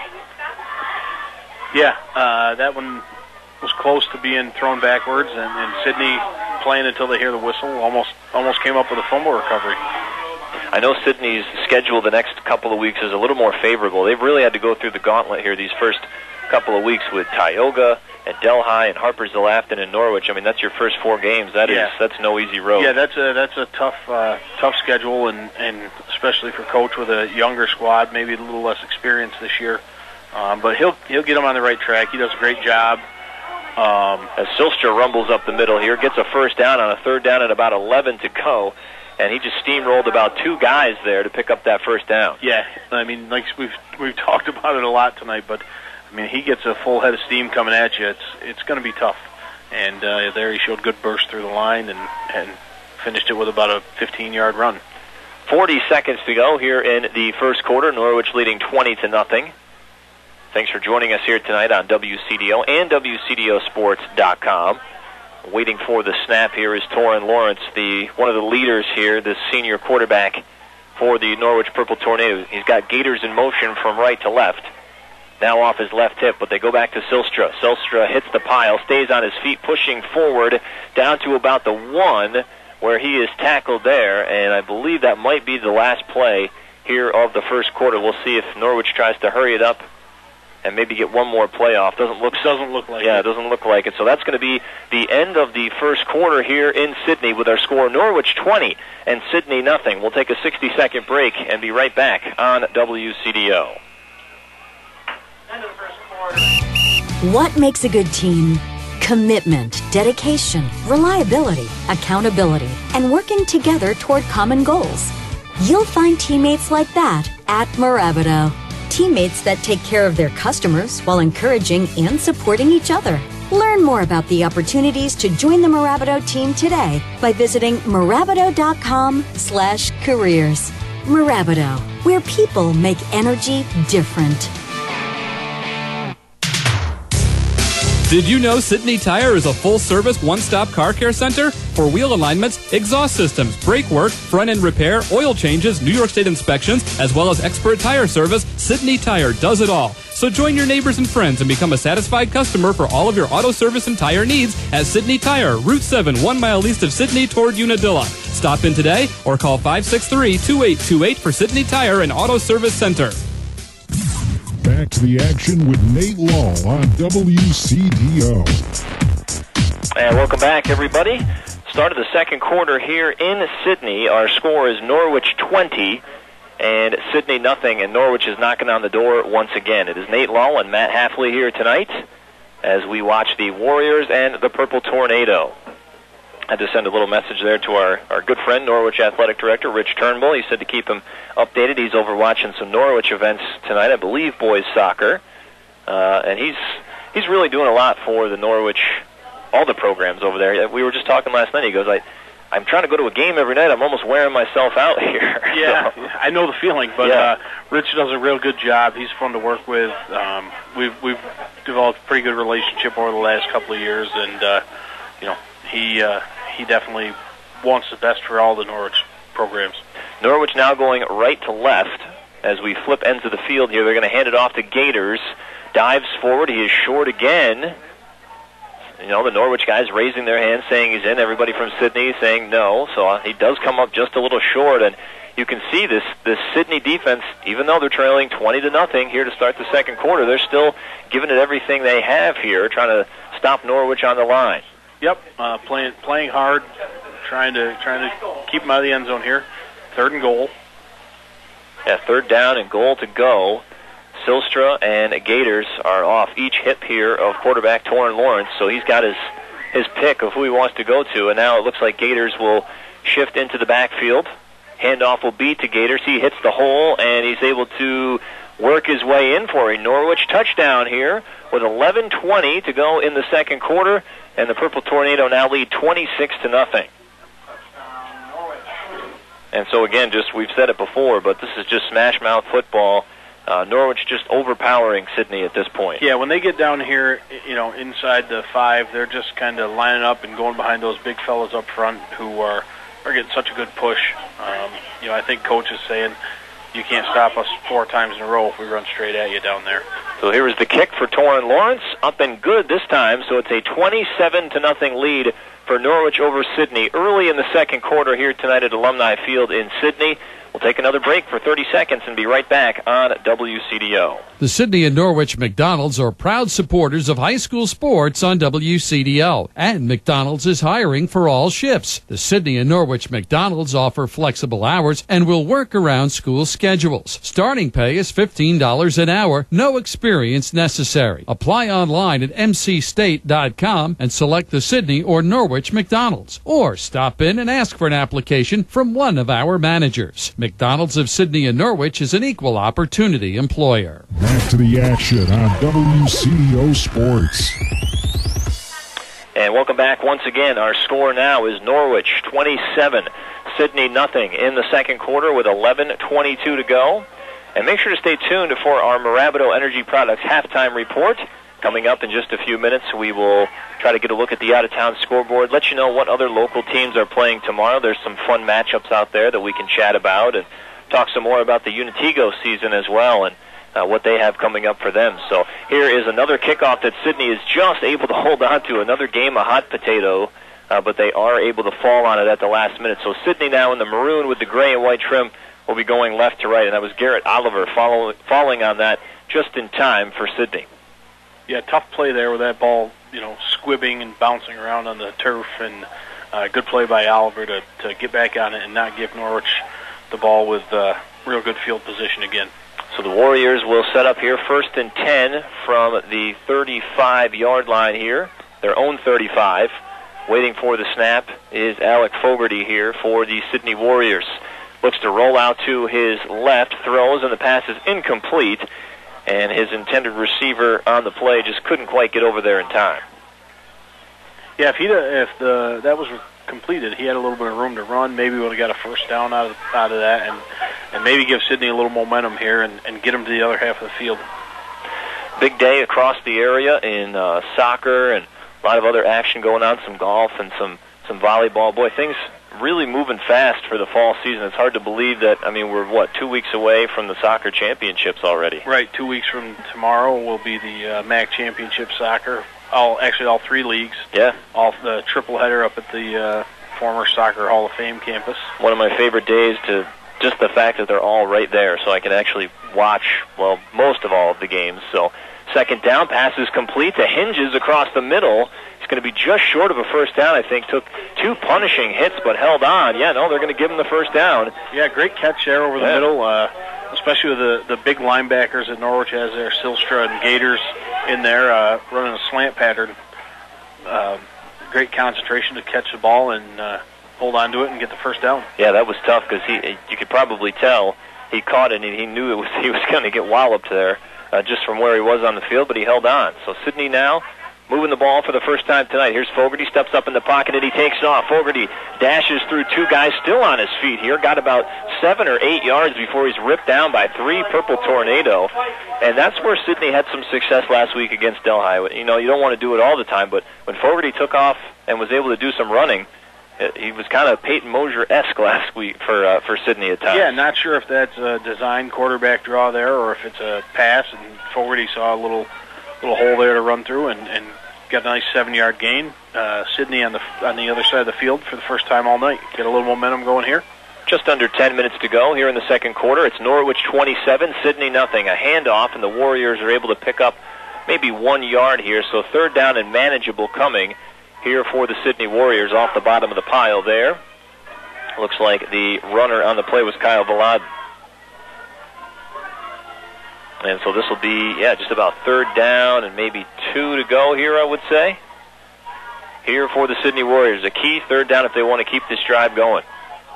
Yeah, uh, that one was close to being thrown backwards, and, and Sydney playing until they hear the whistle. Almost, almost came up with a fumble recovery. I know Sydney's schedule the next couple of weeks is a little more favorable. They've really had to go through the gauntlet here these first couple of weeks with Tioga and Delhi and Harpersville Afton and Norwich. I mean, that's your first four games. That yeah. is that's no easy road. Yeah, that's a that's a tough uh, tough schedule, and, and especially for Coach with a younger squad, maybe a little less experience this year. Um, but he'll he'll get them on the right track. He does a great job. Um, As Silstra rumbles up the middle here, gets a first down on a third down and about eleven to go. And he just steamrolled about two guys there to pick up that first down. Yeah, I mean, like we've we've talked about it a lot tonight, but I mean, he gets a full head of steam coming at you. It's it's going to be tough. And uh, there he showed good burst through the line and and finished it with about a fifteen-yard run. Forty seconds to go here in the first quarter. Norwich leading twenty to nothing. Thanks for joining us here tonight on W C D O and W C D O sports dot com. Waiting for the snap here is Torin Lawrence, the one of the leaders here, the senior quarterback for the Norwich Purple Tornadoes. He's got Gators in motion from right to left. Now off his left hip, but they go back to Silstra. Silstra hits the pile, stays on his feet, pushing forward down to about the one where he is tackled there, and I believe that might be the last play here of the first quarter. We'll see if Norwich tries to hurry it up and maybe get one more playoff. Doesn't look doesn't look like yeah, it. it doesn't look like it. So that's going to be the end of the first quarter here in Sydney with our score Norwich twenty and Sydney nothing. We'll take a sixty-second break and be right back on W C D O. End of the first quarter. What makes a good team? Commitment, dedication, reliability, accountability, and working together toward common goals. You'll find teammates like that at Mirabito. Teammates that take care of their customers while encouraging and supporting each other. Learn more about the opportunities to join the Mirabito team today by visiting Mirabito.com slash careers. Mirabito, where people make energy different. Did you know Sidney Tire is a full-service, one-stop car care center? For wheel alignments, exhaust systems, brake work, front-end repair, oil changes, New York State inspections, as well as expert tire service, Sidney Tire does it all. So join your neighbors and friends and become a satisfied customer for all of your auto service and tire needs at Sidney Tire, Route seven, one mile east of Sidney toward Unadilla. Stop in today or call five six three, two eight two eight for Sidney Tire and Auto Service Center. Back to the action with Nate Law on W C D O. And welcome back, everybody. Start of the second quarter here in Sidney. Our score is Norwich twenty and Sidney nothing, and Norwich is knocking on the door once again. It is Nate Law and Matt Halfley here tonight as we watch the Warriors and the Purple Tornado. I had to send a little message there to our, our good friend, Norwich Athletic Director Rich Turnbull. He said to keep him updated. He's over watching some Norwich events tonight, I believe boys soccer. Uh, and he's he's really doing a lot for the Norwich, all the programs over there. We were just talking last night. He goes, I, I'm trying to go to a game every night. I'm almost wearing myself out here. Yeah, so, I know the feeling, but yeah. uh, Rich does a real good job. He's fun to work with. Um, we've we've developed a pretty good relationship over the last couple of years, and uh, you know he uh, he definitely wants the best for all the Norwich programs. Norwich now going right to left as we flip ends of the field here. They're going to hand it off to Gators. Dives forward. He is short again. You know, the Norwich guys raising their hands saying he's in. Everybody from Sidney saying no. So he does come up just a little short. And you can see this, this Sidney defense, even though they're trailing twenty to nothing here to start the second quarter, they're still giving it everything they have here, trying to stop Norwich on the line. Yep, uh, playing playing hard, trying to trying to keep them out of the end zone here. Third and goal. Yeah, third down and goal to go. Silstra and Gators are off each hip here of quarterback Torrin Lawrence, so he's got his his pick of who he wants to go to, and now it looks like Gators will shift into the backfield. Handoff will be to Gators. He hits the hole, and he's able to work his way in for a Norwich touchdown here with eleven twenty to go in the second quarter, and the Purple Tornado now lead twenty-six to nothing. And so again, just we've said it before, but this is just smash mouth football. Uh, Norwich just overpowering Sidney at this point. Yeah, when they get down here, you know, inside the five, they're just kind of lining up and going behind those big fellas up front who are are getting such a good push. Um, you know, I think coach is saying you can't stop us four times in a row if we run straight at you down there. So here is the kick for Torrin Lawrence, up and good this time. So it's a twenty-seven to nothing lead for Norwich over Sidney early in the second quarter here tonight at Alumni Field in Sidney. We'll take another break for thirty seconds and be right back on W C D O. The Sidney and Norwich McDonald's are proud supporters of high school sports on W C D O, and McDonald's is hiring for all shifts. The Sidney and Norwich McDonald's offer flexible hours and will work around school schedules. Starting pay is fifteen dollars an hour, no experience necessary. Apply online at m c state dot com and select the Sidney or Norwich McDonald's, or stop in and ask for an application from one of our managers. McDonald's of Sidney and Norwich is an equal opportunity employer. Back to the action on W C D O Sports. And welcome back once again. Our score now is Norwich twenty-seven, Sidney nothing in the second quarter with eleven twenty-two to go. And make sure to stay tuned for our Mirabito Energy Products halftime report. Coming up in just a few minutes, we will try to get a look at the out-of-town scoreboard, let you know what other local teams are playing tomorrow. There's some fun matchups out there that we can chat about and talk some more about the Unitigo season as well and uh, what they have coming up for them. So here is another kickoff that Sidney is just able to hold on to, another game of hot potato, uh, but they are able to fall on it at the last minute. So Sidney now in the maroon with the gray and white trim will be going left to right, and that was Garrett Oliver follow, falling on that just in time for Sidney. Yeah, tough play there with that ball, you know, squibbing and bouncing around on the turf, and uh, good play by Oliver to, to get back on it and not give Norwich the ball with uh, real good field position again. So the Warriors will set up here first and ten from the thirty-five-yard line here, their own thirty-five. Waiting for the snap is Alec Fogarty here for the Sidney Warriors. Looks to roll out to his left, throws, and the pass is incomplete. And his intended receiver on the play just couldn't quite get over there in time. Yeah, if he if the that was completed, he had a little bit of room to run. Maybe would have got a first down out of out of that, and and maybe give Sidney a little momentum here and, and get him to the other half of the field. big day across the area in uh, soccer and a lot of other action going on, some golf and some, some volleyball. Boy, things really moving fast for the fall season. It's hard to believe that, I mean, we're, what, two weeks away from the soccer championships already. Right, two weeks from tomorrow will be the uh, M A C Championship Soccer. All Actually, all three leagues. Yeah. All the triple header up at the uh, former Soccer Hall of Fame campus. One of my favorite days, to just the fact that they're all right there, so I can actually watch, well, most of all of the games. So second down, pass is complete to Hinges across the middle. It's going to be just short of a first down, I think. Took two punishing hits, but held on. Yeah, no, they're going to give him the first down. Yeah, great catch there over the yeah. middle, uh, especially with the, the big linebackers that Norwich has there, Silstra and Gators in there, uh, running a slant pattern. Uh, great concentration to catch the ball and uh, hold on to it and get the first down. Yeah, that was tough because he, you could probably tell he caught it and he knew it was he was going to get walloped there uh, just from where he was on the field, but he held on. So Sidney now moving the ball for the first time tonight. Here's Fogarty, steps up in the pocket, and he takes off. Fogarty dashes through two guys still on his feet here. Got about seven or eight yards before he's ripped down by three Purple Tornado. And that's where Sidney had some success last week against Delhi. You know, you don't want to do it all the time, but when Fogarty took off and was able to do some running, he was kind of Peyton Mosier-esque last week for uh, for Sidney at times. Yeah, not sure if that's a design quarterback draw there or if it's a pass, and Fogarty saw a little little hole there to run through and, and got a nice seven-yard gain. Uh, Sidney on the on the other side of the field for the first time all night. Get a little momentum going here. Just under ten minutes to go here in the second quarter. It's Norwich twenty-seven, Sidney nothing. A handoff, and the Warriors are able to pick up maybe one yard here. So third down and manageable coming here for the Sidney Warriors off the bottom of the pile there. Looks like the runner on the play was Kyle Valad. And so this will be, yeah, just about third down and maybe two to go here, I would say. Here for the Sidney Warriors. A key third down if they want to keep this drive going.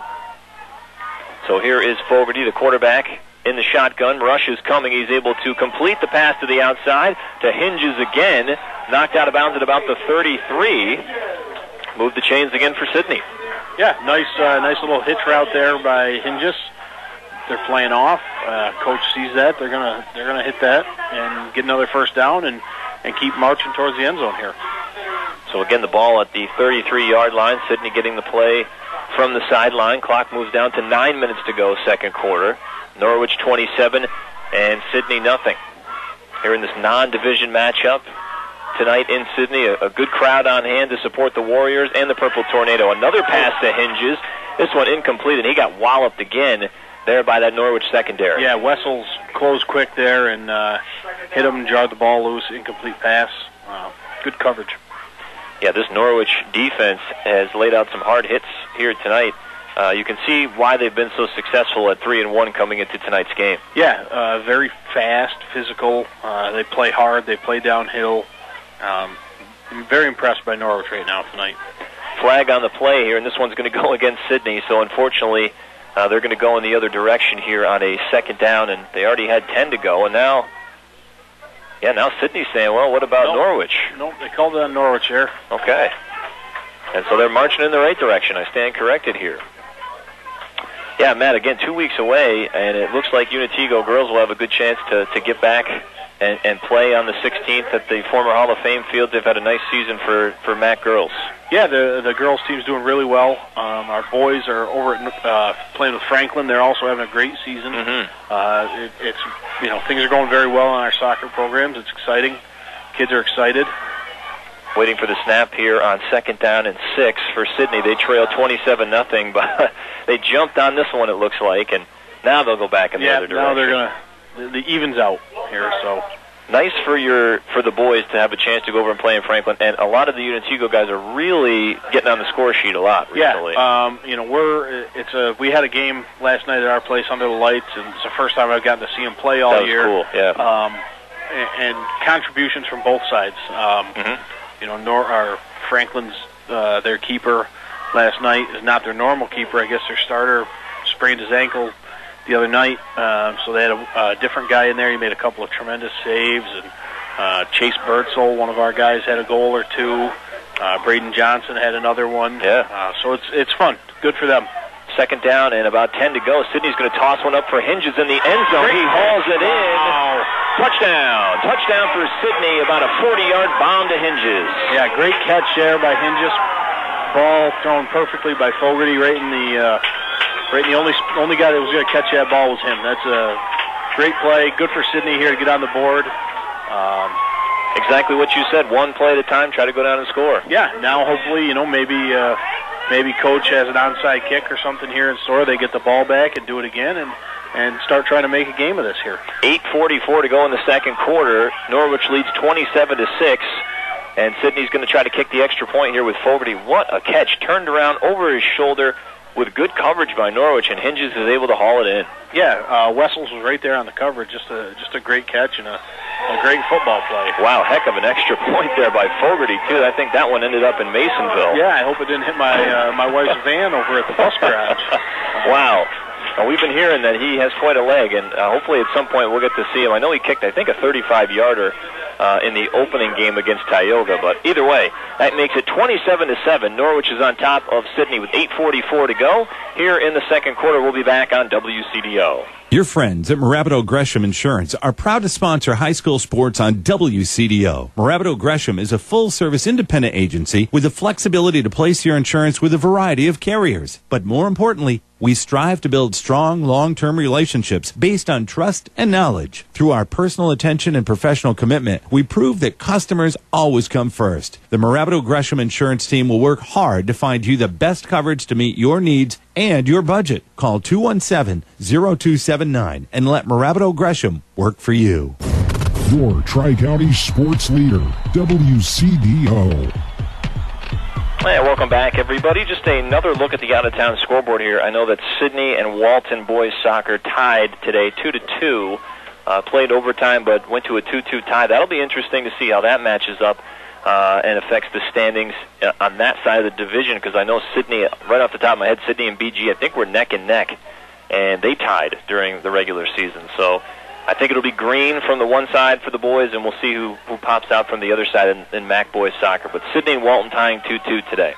So here is Fogarty, the quarterback, in the shotgun. Rush is coming. He's able to complete the pass to the outside. To Hinges again. Knocked out of bounds at about the thirty-three. Move the chains again for Sidney. Yeah, nice uh, nice little hitch route there by Hinges. They're playing off. Uh, coach sees that. They're gonna they're gonna hit that and get another first down and, and keep marching towards the end zone here. So again, the ball at the thirty-three-yard line. Sidney getting the play from the sideline. Clock moves down to nine minutes to go, second quarter. Norwich twenty-seven and Sidney nothing. Here in this non-division matchup tonight in Sidney, a, a good crowd on hand to support the Warriors and the Purple Tornado. Another pass to Hinges. This one incomplete, and he got walloped again there by that Norwich secondary. Yeah, Wessels closed quick there and uh, hit him, jarred the ball loose, incomplete pass. Uh, good coverage. Yeah, this Norwich defense has laid out some hard hits here tonight. Uh, you can see why they've been so successful at three and one coming into tonight's game. Yeah, uh, very fast, physical. Uh, they play hard. They play downhill. Um, I'm very impressed by Norwich right now tonight. Flag on the play here, and this one's going to go against Sidney. So unfortunately, uh, they're going to go in the other direction here on a second down, and they already had ten to go, and now. Yeah, now Sidney's saying, well, what about nope. Norwich? Nope, they called it on Norwich here. Okay. And so they're marching in the right direction. I stand corrected here. Yeah, Matt, again, two weeks away, and it looks like Unitigo girls will have a good chance to, to get back and, and play on the sixteenth at the former Hall of Fame field. They've had a nice season for, for M A C girls. Yeah, the the girls team's doing really well. Um, our boys are over at uh, playing with Franklin. They're also having a great season. Mm-hmm. Uh, it, it's you know things are going very well in our soccer programs. It's exciting. Kids are excited. Waiting for the snap here on second down and six for Sidney. They trail twenty-seven nothing, but they jumped on this one, it looks like, and now they'll go back in the yeah, other direction. now they're gonna the, the evens out here. So nice for your for the boys to have a chance to go over and play in Franklin, and a lot of the Unitigo guys are really getting on the score sheet a lot recently. Yeah, um, you know we're it's a we had a game last night at our place under the lights, and it's the first time I've gotten to see them play all that was year. Cool, yeah. Um, and, and contributions from both sides. Um, mm-hmm. You know, Nor- our Franklin's uh, their keeper last night is not their normal keeper. I guess their starter sprained his ankle the other night, uh, so they had a, a different guy in there. He made a couple of tremendous saves, and uh, Chase Birdsell, one of our guys, had a goal or two. Uh, Braden Johnson had another one. Yeah. Uh, so it's it's fun. Good for them. second down and about ten to go. Sidney's going to toss one up for Hinges in the end zone. He hauls it in. Touchdown. Touchdown for Sidney, about a forty-yard bomb to Hinges. Yeah, great catch there by Hinges. Ball thrown perfectly by Fogarty right in the uh, right in the only only guy that was going to catch that ball was him. That's a great play. Good for Sidney here to get on the board. Um, exactly what you said. One play at a time. Try to go down and score. Yeah. Now hopefully, you know, maybe uh, maybe coach has an onside kick or something here in store. They get the ball back and do it again and and start trying to make a game of this here. eight forty-four to go in the second quarter. Norwich leads twenty-seven to six. And Sidney's going to try to kick the extra point here with Fogarty. What a catch. Turned around over his shoulder with good coverage by Norwich, and Hinges is able to haul it in. Yeah, uh, Wessels was right there on the coverage. Just a just a great catch and a, a great football play. Wow, heck of an extra point there by Fogarty, too. I think that one ended up in Masonville. Yeah, I hope it didn't hit my, uh, my wife's van over at the bus garage. Wow. Well, we've been hearing that he has quite a leg, and uh, hopefully at some point we'll get to see him. I know he kicked, I think, a thirty-five-yarder uh, in the opening game against Tioga, but either way, that makes it twenty-seven to seven. Norwich is on top of Sidney with eight forty-four to go. Here in the second quarter, we'll be back on W C D O. Your friends at Morabito Gresham Insurance are proud to sponsor high school sports on W C D O. Morabito Gresham is a full-service independent agency with the flexibility to place your insurance with a variety of carriers. But more importantly, we strive to build strong, long-term relationships based on trust and knowledge. Through our personal attention and professional commitment, we prove that customers always come first. The Morabito Gresham Insurance team will work hard to find you the best coverage to meet your needs and your budget. Call two one seven, zero two seven nine and let Morabito Gresham work for you. Your Tri-County sports leader, W C D O. Hey, welcome back, everybody. Just another look at the out-of-town scoreboard here. I know that Sidney and Walton boys soccer tied today two to two. Uh, played overtime, but went to a two two tie. That'll be interesting to see how that matches up uh, and affects the standings uh, on that side of the division, because I know Sidney, right off the top of my head, Sidney and B G, I think we're neck and neck, and they tied during the regular season. So I think it'll be green from the one side for the boys, and we'll see who, who pops out from the other side in, in Mac boys soccer. But Sidney and Walton tying two two today.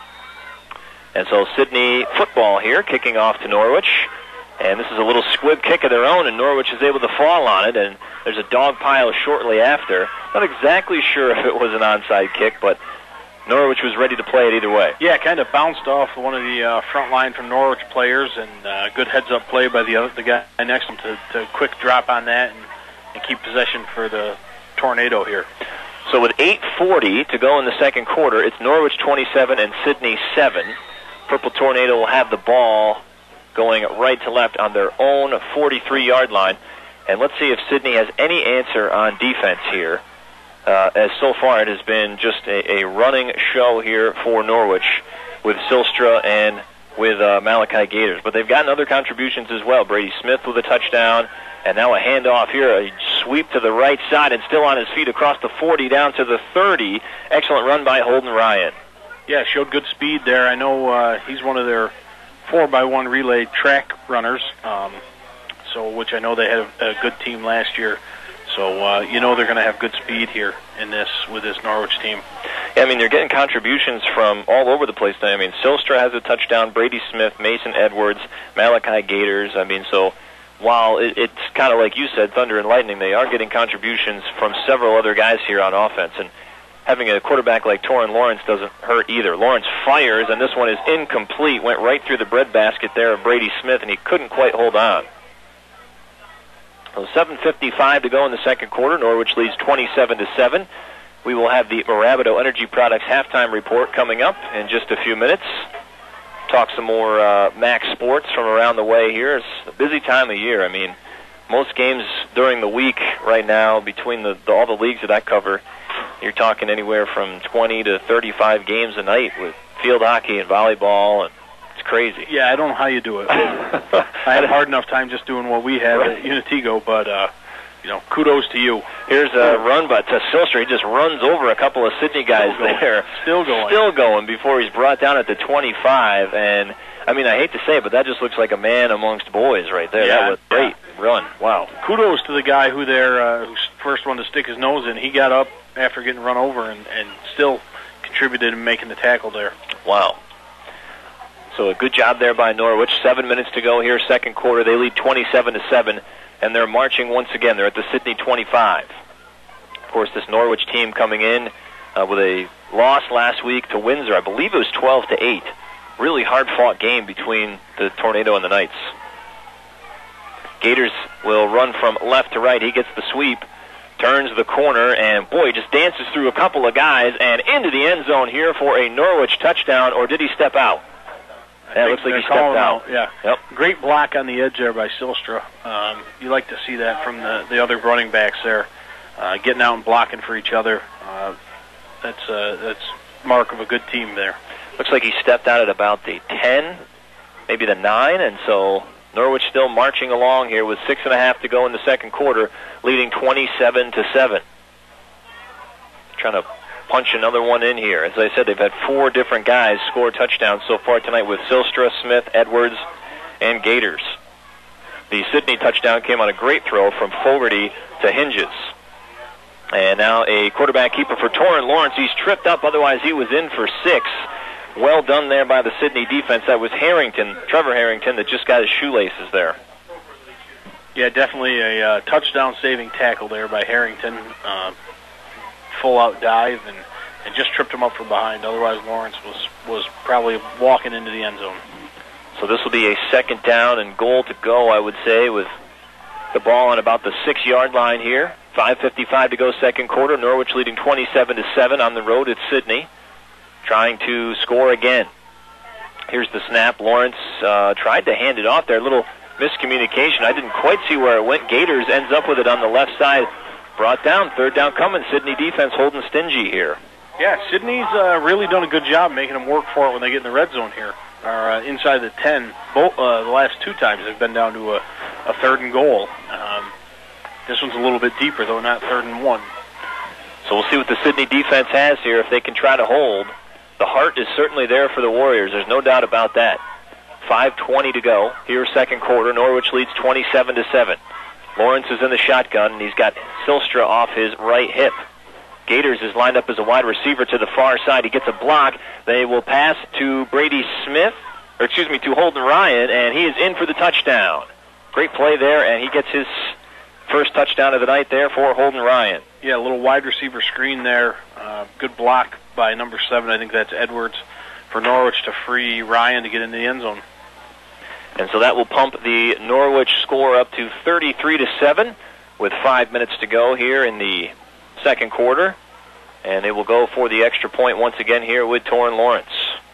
And so Sidney football here, kicking off to Norwich. And this is a little squib kick of their own, and Norwich is able to fall on it. And there's a dog pile shortly after. Not exactly sure if it was an onside kick, but Norwich was ready to play it either way. Yeah, kind of bounced off one of the uh, front line from Norwich players, and uh, good heads-up play by the other, the guy next to him to, to quick drop on that and, and keep possession for the Tornado here. So with eight forty to go in the second quarter, it's Norwich twenty-seven and Sidney seven. Purple Tornado will have the ball going right to left on their own forty-three-yard line. And let's see if Sidney has any answer on defense here. Uh, as so far it has been just a, a running show here for Norwich with Silstra and with uh, Malachi Gators. But they've gotten other contributions as well. Brady Smith with a touchdown, and now a handoff here, a sweep to the right side, and still on his feet across the forty down to the thirty. Excellent run by Holden Ryan. Yeah, showed good speed there. I know uh, he's one of their four by one relay track runners, um, so which I know they had a, a good team last year. So, uh, you know they're going to have good speed here in this with this Norwich team. Yeah, I mean, they're getting contributions from all over the place. I mean, Silstra has a touchdown, Brady Smith, Mason Edwards, Malachi Gators. I mean, so while it, it's kind of like you said, thunder and lightning, they are getting contributions from several other guys here on offense. And having a quarterback like Torrin Lawrence doesn't hurt either. Lawrence fires, and this one is incomplete. Went right through the breadbasket there of Brady Smith, and he couldn't quite hold on. So seven fifty-five to go in the second quarter. Norwich leads twenty-seven to seven. We will have the Morabito Energy Products halftime report coming up in just a few minutes. Talk some more uh, Mac sports from around the way here. It's a busy time of year. I mean, most games during the week right now between the, the all the leagues that I cover, you're talking anywhere from twenty to thirty-five games a night with field hockey and volleyball, and it's crazy. Yeah, I don't know how you do it. I had a hard enough time just doing what we have right at Unitigo, but, uh, you know, kudos to you. Here's a run by Silstra. He just runs over a couple of Sidney guys Still there. Still going. Still going before he's brought down at the twenty-five, and, I mean, I hate to say it, but that just looks like a man amongst boys right there. Yeah, that was a great yeah. run. Wow. Kudos to the guy who there, uh, who's first one to stick his nose in. He got up after getting run over and, and still contributed in making the tackle there. Wow. So a good job there by Norwich. Seven minutes to go here, second quarter. They lead twenty-seven to seven, and they're marching once again. They're at the Sidney twenty-five. Of course, this Norwich team coming in uh, with a loss last week to Windsor. I believe it was twelve to eight. Really hard-fought game between the Tornado and the Knights. Gators will run from left to right. He gets the sweep, turns the corner, and boy, just dances through a couple of guys and into the end zone here for a Norwich touchdown. Or did he step out? Yeah, it looks like he stepped out. out. Yeah. Yep. Great block on the edge there by Silstra. Um, you like to see that from the, the other running backs there, uh, getting out and blocking for each other. Uh, that's uh, that's mark of a good team there. Looks like he stepped out at about the ten, maybe the nine, and so Norwich still marching along here with six and a half to go in the second quarter, leading twenty-seven to seven. Trying to punch another one in here. As I said, they've had four different guys score touchdowns so far tonight with Silstra, Smith, Edwards, and Gators. The Sidney touchdown came on a great throw from Fogarty to Hinges. And now a quarterback keeper for Torrin Lawrence. He's tripped up, otherwise he was in for six. Well done there by the Sidney defense. That was Harrington, Trevor Harrington, that just got his shoelaces there. Yeah, definitely a uh, touchdown-saving tackle there by Harrington. Uh, full-out dive and, and just tripped him up from behind. Otherwise, Lawrence was, was probably walking into the end zone. So this will be a second down and goal to go, I would say, with the ball on about the six-yard line here. five fifty-five to go second quarter. Norwich leading twenty-seven to seven on the road at Sidney, trying to score again. Here's the snap. Lawrence uh, tried to hand it off there. A little miscommunication. I didn't quite see where it went. Gators ends up with it on the left side. Brought down. Third down coming. Sidney defense holding stingy here. Yeah, Sidney's uh, really done a good job making them work for it when they get in the red zone here. Or uh, inside the ten. Both, uh, the last two times they've been down to a, a third and goal. Um, this one's a little bit deeper, though, not third and one. So we'll see what the Sidney defense has here, if they can try to hold. The heart is certainly there for the Warriors. There's no doubt about that. five twenty to go. Here, second quarter. Norwich leads twenty-seven to seven. Lawrence is in the shotgun, and he's got Silstra off his right hip. Gators is lined up as a wide receiver to the far side. He gets a block. They will pass to Brady Smith, or excuse me, to Holden Ryan, and he is in for the touchdown. Great play there, and he gets his first touchdown of the night there for Holden Ryan. Yeah, a little wide receiver screen there. Uh, good block by number seven. I think that's Edwards for Norwich to free Ryan to get into the end zone. And so that will pump the Norwich score up to thirty-three to seven with five minutes to go here in the second quarter. And they will go for the extra point once again here with Torrin Lawrence.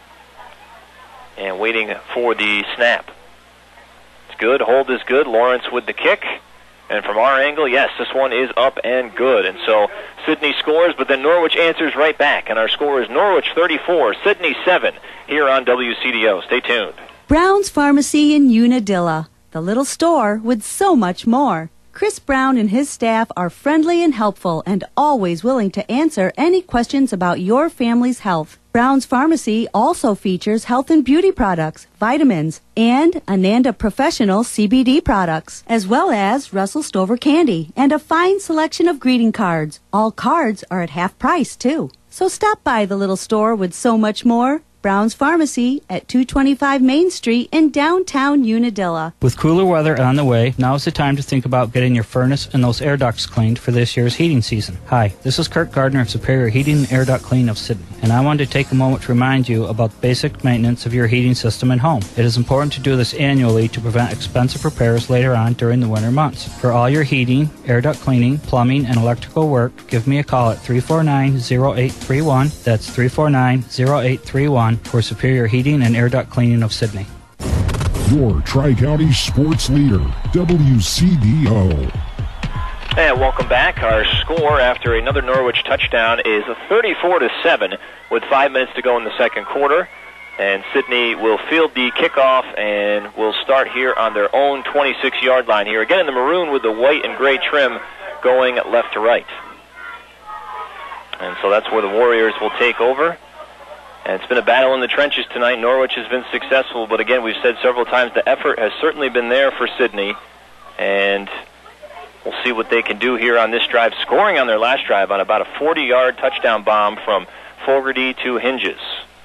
And waiting for the snap. It's good. Hold is good. Lawrence with the kick. And from our angle, yes, this one is up and good. And so Sidney scores, but then Norwich answers right back. And our score is Norwich thirty-four, Sidney seven, here on W C D O. Stay tuned. Brown's Pharmacy in Unadilla, the little store with so much more. Chris Brown and his staff are friendly and helpful and always willing to answer any questions about your family's health. Brown's Pharmacy also features health and beauty products, vitamins, and Ananda Professional C B D products, as well as Russell Stover candy and a fine selection of greeting cards. All cards are at half price, too. So stop by the little store with so much more. Brown's Pharmacy at two twenty-five Main Street in downtown Unadilla. With cooler weather on the way, now's the time to think about getting your furnace and those air ducts cleaned for this year's heating season. Hi, this is Kurt Gardner of Superior Heating and Air Duct Clean of Sidney, and I wanted to take a moment to remind you about basic maintenance of your heating system and home. It is important to do this annually to prevent expensive repairs later on during the winter months. For all your heating, air duct cleaning, plumbing, and electrical work, give me a call at three four nine, zero eight three one. That's three four nine, zero eight three one. For Superior Heating and Air Duct Cleaning of Sidney. Your Tri-County sports leader, W C D O. And welcome back. Our score after another Norwich touchdown is thirty-four to seven with five minutes to go in the second quarter. And Sidney will field the kickoff and will start here on their own twenty-six-yard line here. Again in the maroon with the white and gray trim going left to right. And so that's where the Warriors will take over. And it's been a battle in the trenches tonight. Norwich has been successful, but again, we've said several times the effort has certainly been there for Sidney. And we'll see what they can do here on this drive, scoring on their last drive on about a forty-yard touchdown bomb from Fogarty to Hinges.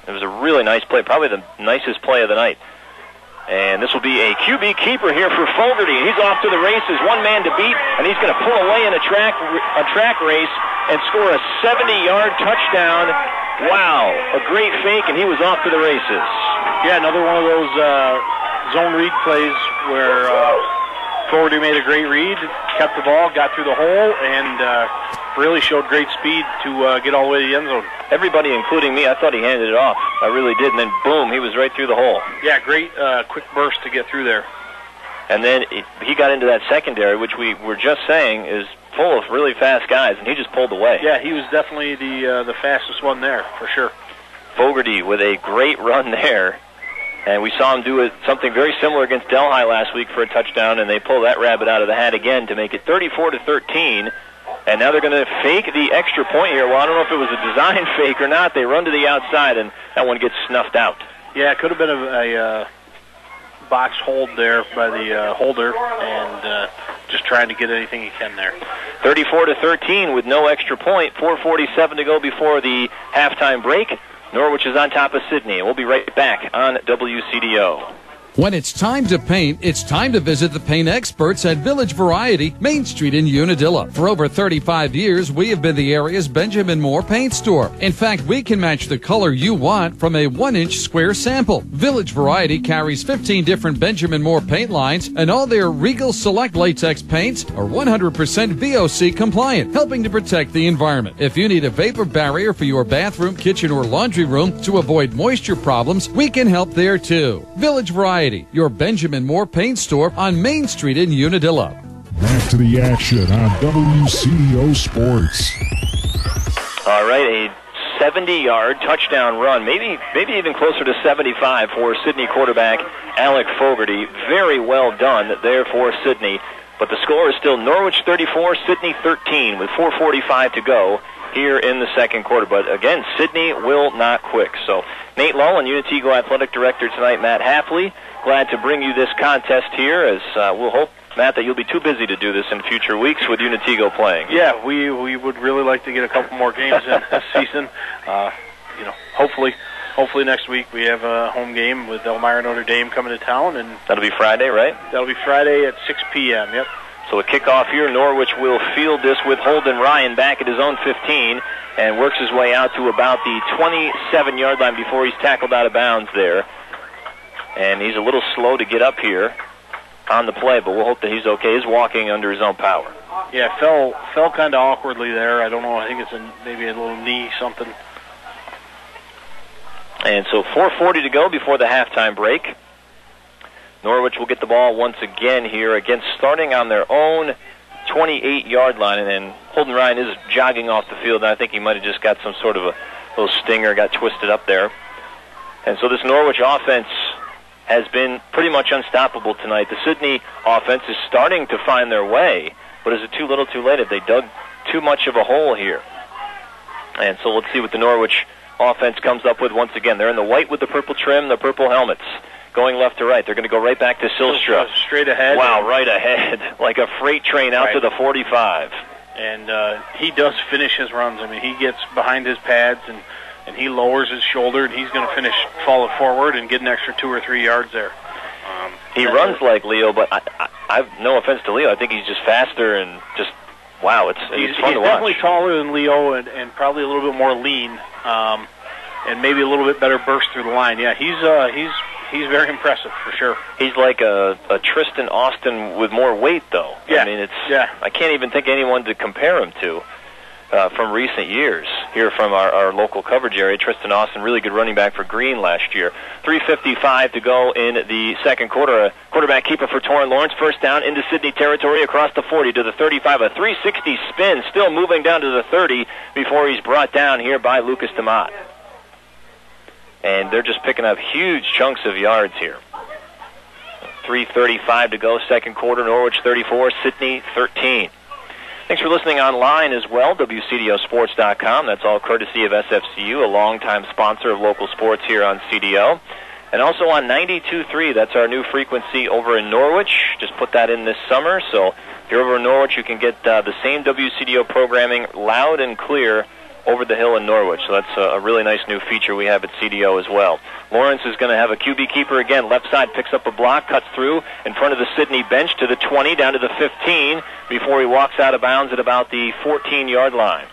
It was a really nice play, probably the nicest play of the night. And this will be a Q B keeper here for Fogarty. He's off to the races, one man to beat, and he's going to pull away in a track a track race and score a seventy-yard touchdown. Wow, a great fake, and he was off to the races. Yeah, another one of those uh, zone read plays where uh, Fogarty made a great read, kept the ball, got through the hole, and uh, really showed great speed to uh, get all the way to the end zone. Everybody, including me, I thought he handed it off. I really did, and then boom, he was right through the hole. Yeah, great uh, quick burst to get through there. And then it, he got into that secondary, which we were just saying is full of really fast guys, and he just pulled away. Yeah, he was definitely the uh, the fastest one there, for sure. Fogarty with a great run there. And we saw him do it, something very similar against Delhi last week for a touchdown, and they pulled that rabbit out of the hat again to make it thirty-four to thirteen. And now they're going to fake the extra point here. Well, I don't know if it was a design fake or not. They run to the outside, and that one gets snuffed out. Yeah, it could have been a, a uh, box hold there by the uh, holder, and uh, just trying to get anything he can there. thirty-four to thirteen with no extra point. four forty-seven to go before the halftime break. Norwich is on top of Sydney, and we'll be right back on W C D O. When it's time to paint, it's time to visit the paint experts at Village Variety, Main Street in Unadilla. For over thirty-five years, we have been the area's Benjamin Moore paint store. In fact, we can match the color you want from a one-inch square sample. Village Variety carries fifteen different Benjamin Moore paint lines, and all their Regal Select latex paints are one hundred percent V O C compliant, helping to protect the environment. If you need a vapor barrier for your bathroom, kitchen, or laundry room to avoid moisture problems, we can help there too. Village Variety, your Benjamin Moore paint store on Main Street in Unadilla. Back to the action on W C D O Sports. All right, a seventy-yard touchdown run, maybe maybe even closer to seventy-five for Sydney quarterback Alec Fogarty. Very well done there for Sydney. But the score is still Norwich thirty-four, Sydney thirteen with four forty-five to go here in the second quarter. But again, Sydney will not quit. So Nate Lull and Unitigo Athletic Director tonight, Matt Hafley, glad to bring you this contest here, as uh, we'll hope, Matt, that you'll be too busy to do this in future weeks with Unitigo playing. Yeah, we we would really like to get a couple more games in this season. Uh, you know, hopefully, hopefully next week we have a home game with Elmira Notre Dame coming to town, and that'll be Friday, right? That'll be Friday at six p.m. Yep. So a kickoff here. Norwich will field this with Holden Ryan back at his own fifteen and works his way out to about the twenty-seven-yard line before he's tackled out of bounds there. And he's a little slow to get up here on the play, but we'll hope that he's okay. He's walking under his own power. Yeah, fell fell kind of awkwardly there. I don't know. I think it's a, maybe a little knee something. And so four forty to go before the halftime break. Norwich will get the ball once again here, again starting on their own twenty-eight-yard line, and then Holden Ryan is jogging off the field, and I think he might have just got some sort of a little stinger, got twisted up there. And so this Norwich offense has been pretty much unstoppable tonight. The Sydney offense is starting to find their way, but is it too little too late? Have they dug too much of a hole here? And so let's see what the Norwich offense comes up with once again. They're in the white with the purple trim, the purple helmets. Going left to right. They're going to go right back to Silstra. Straight ahead. Wow, right ahead. Like a freight train out right to the forty-five. And uh, he does finish his runs. I mean, he gets behind his pads and, and he lowers his shoulder, and he's going to finish, follow forward, and get an extra two or three yards there. Um, he runs like Leo, but I, I, I've no offense to Leo. I think he's just faster and just, wow, it's, he's, it's fun he's to watch. He's definitely taller than Leo and, and probably a little bit more lean, um, and maybe a little bit better burst through the line. Yeah, he's uh, he's he's very impressive for sure. He's like a, a Tristan Austin with more weight, though. Yeah. I mean, it's. Yeah. I can't even think of anyone to compare him to uh, from recent years. Here from our, our local coverage area, Tristan Austin, really good running back for Green last year. three fifty-five to go in the second quarter. A quarterback keeper for Torrin Lawrence. First down into Sydney territory across the forty to the thirty-five. A three sixty spin, still moving down to the thirty before he's brought down here by Lucas Damat. And they're just picking up huge chunks of yards here. three thirty-five to go, second quarter. Norwich thirty-four, Sydney thirteen. Thanks for listening online as well, W C D O sports dot com. That's all courtesy of S F C U, a longtime sponsor of local sports here on C D O. And also on ninety-two point three, that's our new frequency over in Norwich. Just put that in this summer. So if you're over in Norwich, you can get uh, the same W C D O programming loud and clear over the hill in Norwich. So that's a, a really nice new feature we have at C D O as well. Lawrence is going to have a Q B keeper again. Left side picks up a block, cuts through in front of the Sidney bench to the twenty, down to the fifteen, before he walks out of bounds at about the fourteen-yard line.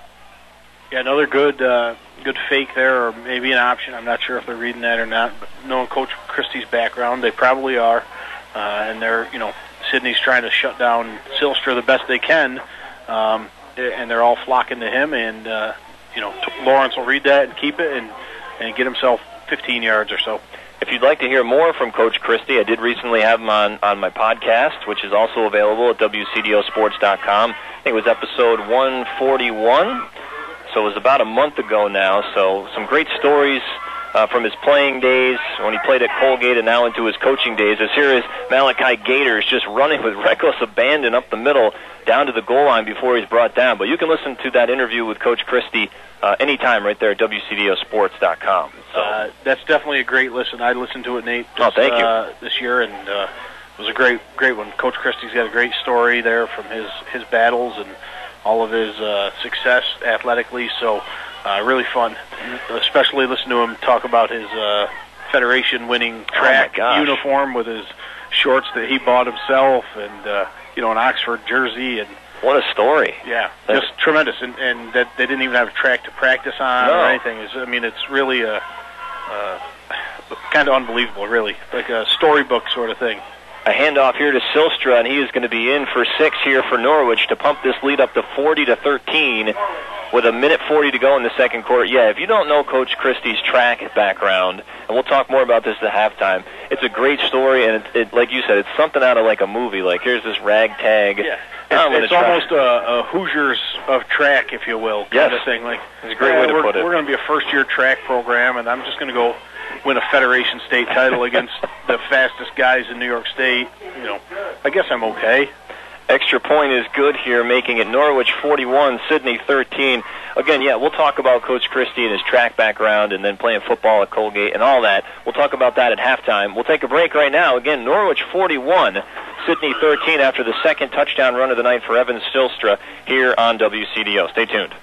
Yeah, another good uh, good fake there, or maybe an option. I'm not sure if they're reading that or not. But knowing Coach Christie's background, they probably are. Uh, and they're, you know, Sidney's trying to shut down Silstra the best they can, um, and they're all flocking to him. And uh, you know, Lawrence will read that and keep it, and and get himself fifteen yards or so. If you'd like to hear more from Coach Christie, I did recently have him on, on my podcast, which is also available at W C D O sports dot com. I think it was episode one forty-one. So it was about a month ago now. So some great stories uh, from his playing days when he played at Colgate and now into his coaching days. As here is Malachi Gators just running with reckless abandon up the middle down to the goal line before he's brought down. But you can listen to that interview with Coach Christie uh, anytime right there at W C D O sports dot com. So uh, that's definitely a great listen. I listened to it, Nate, this, oh, thank you. Uh, this year, and uh, it was a great, great one. Coach Christie's got a great story there from his, his battles and all of his uh, success athletically, so uh, really fun. Especially listen to him talk about his uh, Federation-winning track oh uniform with his shorts that he bought himself, and uh, you know, an Oxford jersey. And what a story! Yeah, That's just tremendous. And, and that they didn't even have a track to practice on no. or anything. It's, I mean, it's really a uh, kind of unbelievable, really, like a storybook sort of thing. A handoff here to Silstra, and he is going to be in for six here for Norwich to pump this lead up to forty to thirteen with a minute forty to go in the second quarter. Yeah, if you don't know Coach Christie's track background, and we'll talk more about this at halftime, it's a great story, and it, it, like you said, it's something out of like a movie. Like, here's this ragtag. Yeah. It's, it's almost a, a Hoosiers of track, if you will, kind yes. of thing. Like, it's a great uh, way to we're, put it. We're going to be a first-year track program, and I'm just going to go win a Federation state title against the fastest guys in New York State. You know, I guess I'm okay. Extra point is good here, making it Norwich forty-one, Sidney thirteen. Again, yeah, we'll talk about Coach Christie and his track background and then playing football at Colgate and all that. We'll talk about that at halftime. We'll take a break right now. Again, Norwich forty-one, Sidney thirteen after the second touchdown run of the night for Evan Silstra here on W C D O. Stay tuned.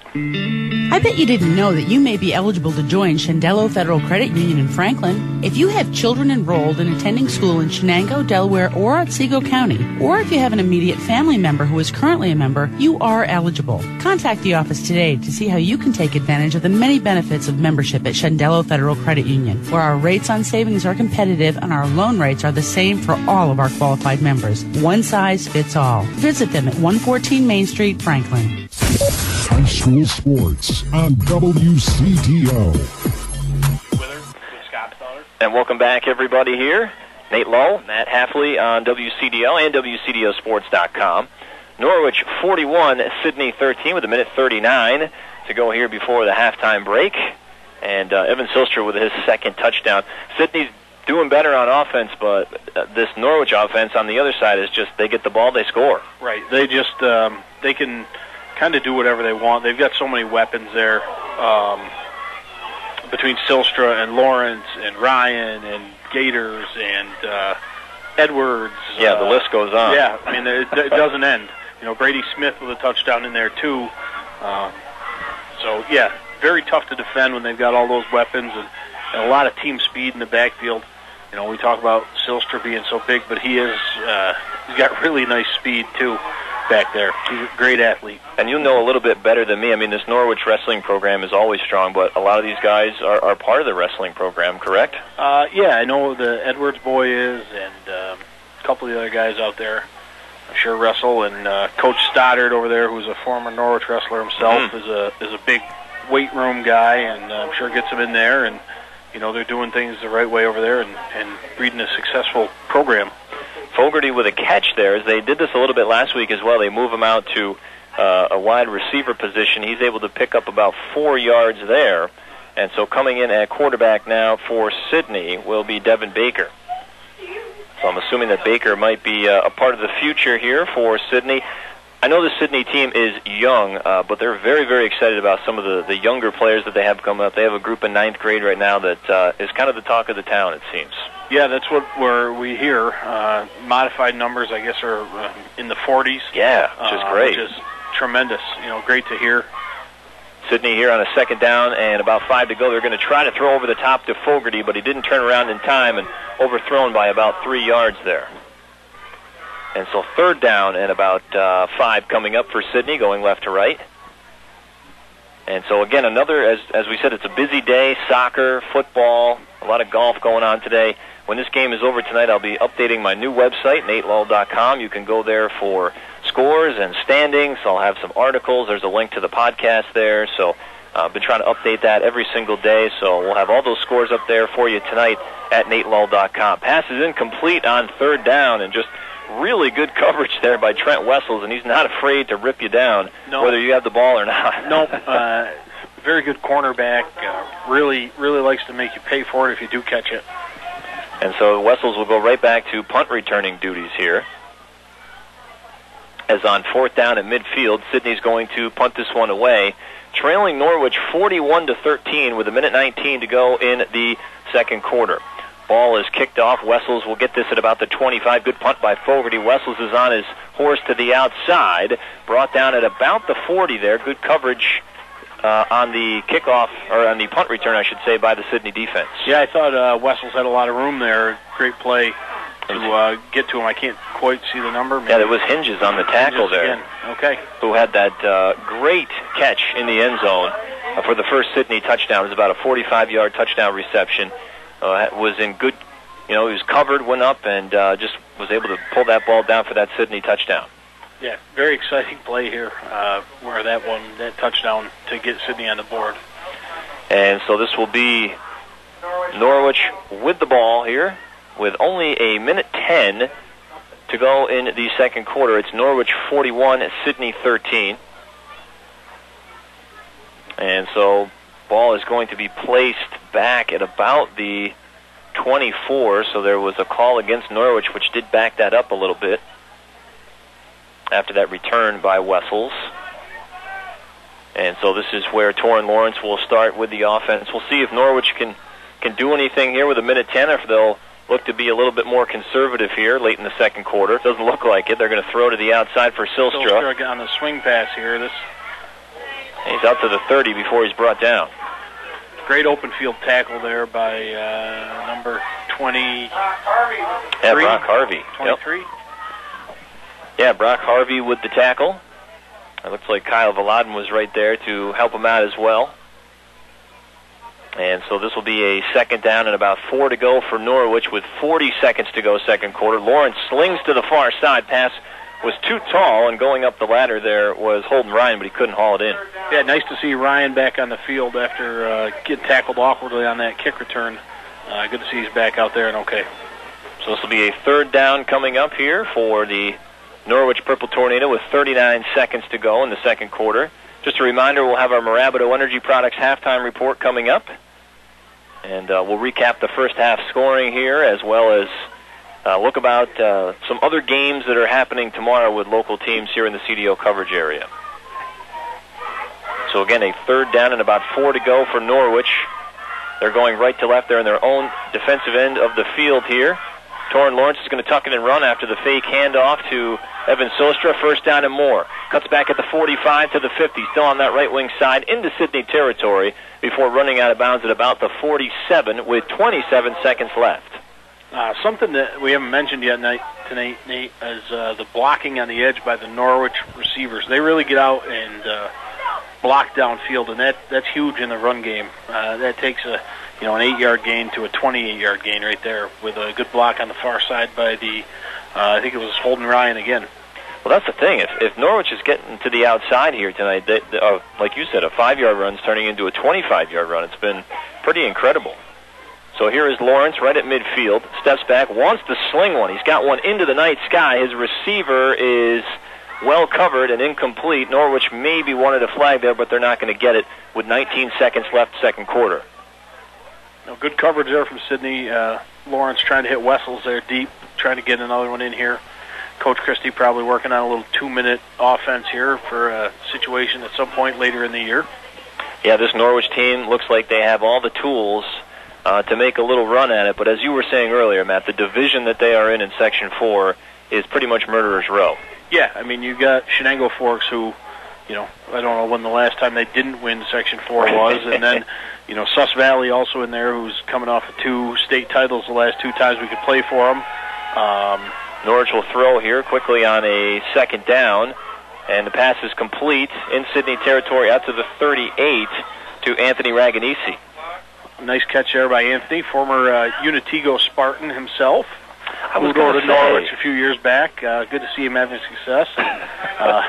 I bet you didn't know that you may be eligible to join Shendello Federal Credit Union in Franklin. If you have children enrolled in attending school in Shenango, Delaware, or Otsego County, or if you have an immediate family member who is currently a member, you are eligible. Contact the office today to see how you can take advantage of the many benefits of membership at Shendello Federal Credit Union, where our rates on savings are competitive and our loan rates are the same for all of our qualified members. One size fits all. Visit them at one fourteen Main Street, Franklin. High school sports on W C D O. And welcome back, everybody, here. Nate Lowe, Matt Halfley on W C D O and W C D O sports dot com. Norwich forty-one, Sidney thirteen with a minute thirty-nine to go here before the halftime break. And uh, Evan Silstra with his second touchdown. Sidney's doing better on offense, but uh, this Norwich offense on the other side is just, they get the ball, they score. Right. They just, um, they can kind of do whatever they want. They've got so many weapons there, um, between Silstra and Lawrence and Ryan and Gators and uh, Edwards. Yeah, the uh, list goes on. Yeah, I mean, it, it doesn't end. You know, Brady Smith with a touchdown in there, too. Uh, so, yeah, very tough to defend when they've got all those weapons and, and a lot of team speed in the backfield. You know, we talk about Silstra being so big, but he is, uh, he's got really nice speed, too, back there. He's a great athlete. And you know a little bit better than me. I mean, this Norwich wrestling program is always strong, but a lot of these guys are, are part of the wrestling program, correct? Uh, yeah, I know the Edwards boy is, and um, a couple of the other guys out there, I'm sure, wrestle. And uh, Coach Stoddard over there, who's a former Norwich wrestler himself, mm-hmm. is a is a big weight room guy, and uh, I'm sure gets them in there. And you know, they're doing things the right way over there and, and breeding a successful program. Fogarty with a catch there, as they did this a little bit last week as well. They move him out to uh, a wide receiver position. He's able to pick up about four yards there. And so coming in at quarterback now for Sidney will be Devin Baker. So I'm assuming that Baker might be uh, a part of the future here for Sidney. I know the Sidney team is young, uh, but they're very, very excited about some of the, the younger players that they have coming up. They have a group in ninth grade right now that uh, is kind of the talk of the town, it seems. Yeah, that's what we're, we hear. Uh, modified numbers, I guess, are uh, in the forties. Yeah, which is uh, great. Which is tremendous. You know, great to hear. Sydney here on a second down and about five to go. They're going to try to throw over the top to Fogarty, but he didn't turn around in time and overthrown by about three yards there. And so third down and about uh, five coming up for Sydney, going left to right. And so again, another, as as we said, it's a busy day, soccer, football, a lot of golf going on today. When this game is over tonight, I'll be updating my new website, nate lull dot com. You can go there for scores and standings. I'll have some articles. There's a link to the podcast there. So uh, I've been trying to update that every single day. So we'll have all those scores up there for you tonight at nate lull dot com. Pass is incomplete on third down, and just really good coverage there by Trent Wessels, and he's not afraid to rip you down, no. whether you have the ball or not. Nope. Uh, very good cornerback. Uh, really, really likes to make you pay for it if you do catch it. And so Wessels will go right back to punt returning duties here. As on fourth down at midfield, Sydney's going to punt this one away, trailing Norwich forty-one to thirteen with a minute nineteen to go in the second quarter. Ball is kicked off. Wessels will get this at about the twenty-five. Good punt by Fogarty. Wessels is on his horse to the outside. Brought down at about the forty there. Good coverage uh, on the kickoff, or on the punt return, I should say, by the Sydney defense. Yeah, I thought uh, Wessels had a lot of room there. Great play to uh, get to him. I can't quite see the number. Maybe. Yeah, there was Hinges on the tackle Hinges there. Again. Okay. Who had that uh, great catch in the end zone uh, for the first Sydney touchdown. It was about a forty-five-yard touchdown reception. Uh, was in good, you know, he was covered, went up, and uh, just was able to pull that ball down for that Sydney touchdown. Yeah, very exciting play here, uh, where that one, that touchdown to get Sydney on the board. And so this will be Norwich with the ball here, with only a minute ten to go in the second quarter. It's Norwich forty-one, Sydney thirteen. And so ball is going to be placed back at about the twenty-four, so there was a call against Norwich, which did back that up a little bit after that return by Wessels. And so this is where Torrin Lawrence will start with the offense. We'll see if Norwich can, can do anything here with a minute ten, or if they'll look to be a little bit more conservative here late in the second quarter. It doesn't look like it. They're going to throw to the outside for Silstra. Silstra on the swing pass here. This He's out to the thirty before he's brought down. Great open field tackle there by uh, number twenty. Yeah, Brock Harvey. twenty-three. Yep. Yeah, Brock Harvey with the tackle. It looks like Kyle Valadin was right there to help him out as well. And so this will be a second down and about four to go for Norwich with forty seconds to go second quarter. Lawrence slings to the far side. Pass was too tall, and going up the ladder there was Holden Ryan, but he couldn't haul it in. Yeah, nice to see Ryan back on the field after uh, getting tackled awkwardly on that kick return. Uh, good to see he's back out there and okay. So this will be a third down coming up here for the Norwich Purple Tornado with thirty-nine seconds to go in the second quarter. Just a reminder, we'll have our Marabito Energy Products halftime report coming up. And uh, we'll recap the first half scoring here, as well as uh, look about uh, some other games that are happening tomorrow with local teams here in the C D O coverage area. So again, a third down and about four to go for Norwich. They're going right to left. They're in their own defensive end of the field here. Torrin Lawrence is going to tuck it and run after the fake handoff to Evan Silstra. First down and more. Cuts back at the forty-five to the fifty. Still on that right wing side into Sydney territory before running out of bounds at about the forty-seven with twenty-seven seconds left. Uh, something that we haven't mentioned yet tonight, tonight Nate, is uh, the blocking on the edge by the Norwich receivers. They really get out and uh, block downfield, and that that's huge in the run game. Uh, that takes a you know an eight-yard gain to a twenty-eight-yard gain right there with a good block on the far side by the uh, I think it was Holden Ryan again. Well, that's the thing. If if Norwich is getting to the outside here tonight, they, they, uh, like you said, a five-yard run is turning into a twenty-five-yard run. It's been pretty incredible. So here is Lawrence right at midfield. Steps back, wants to sling one. He's got one into the night sky. His receiver is well covered and incomplete. Norwich maybe wanted a flag there, but they're not going to get it with nineteen seconds left second quarter. No, good coverage there from Sydney. Uh, Lawrence trying to hit Wessels there deep, trying to get another one in here. Coach Christie probably working on a little two-minute offense here for a situation at some point later in the year. Yeah, this Norwich team looks like they have all the tools uh, to make a little run at it. But as you were saying earlier, Matt, the division that they are in in Section four is pretty much murderer's row. Yeah, I mean, you got Shenango Forks who, you know, I don't know when the last time they didn't win Section four was. And then, you know, Sus Valley also in there, who's coming off of two state titles the last two times we could play for them. Um, Norwich will throw here quickly on a second down, and the pass is complete in Sydney territory out to the thirty-eight to Anthony Raganisi. Nice catch there by Anthony, former uh, Unitigo Spartan himself. I was moved over to say. Norwich a few years back. Uh, good to see him having success. Uh,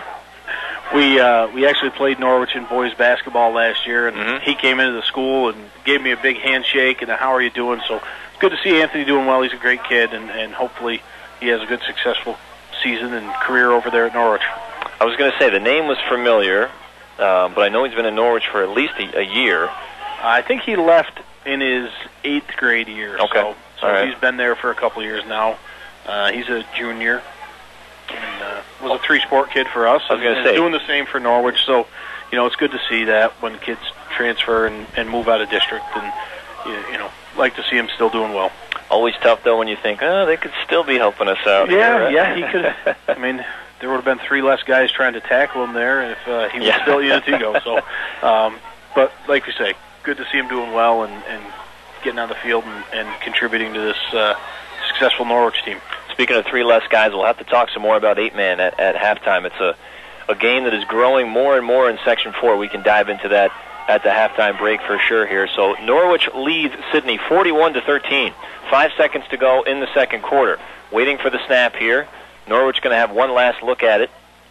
we uh, we actually played Norwich in boys basketball last year, and mm-hmm. he came into the school and gave me a big handshake and a how are you doing? So it's good to see Anthony doing well. He's a great kid, and, and hopefully he has a good, successful season and career over there at Norwich. I was going to say the name was familiar, uh, but I know he's been in Norwich for at least a, a year. I think he left in his eighth grade year. Okay. So, so All right. He's been there for a couple of years now. Uh, he's a junior and uh, was a three-sport kid for us. I was going to and say. doing the same for Norwich. So, you know, it's good to see that when kids transfer and, and move out of district. And, you, you know, like to see him still doing well. Always tough, though, when you think, oh, they could still be helping us out. Yeah, here. yeah, he could. I mean, there would have been three less guys trying to tackle him there if uh, he was Yeah. still at Unitigo. So, um, but like we say, good to see him doing well and, and getting on the field and, and contributing to this uh, successful Norwich team. Speaking of three less guys, we'll have to talk some more about eight-man at, at halftime. It's a, a game that is growing more and more in Section four. We can dive into that at the halftime break for sure here. So Norwich leads Sydney forty-one to thirteen. Five seconds to go in the second quarter. Waiting for the snap here. Norwich going to have one last look at it.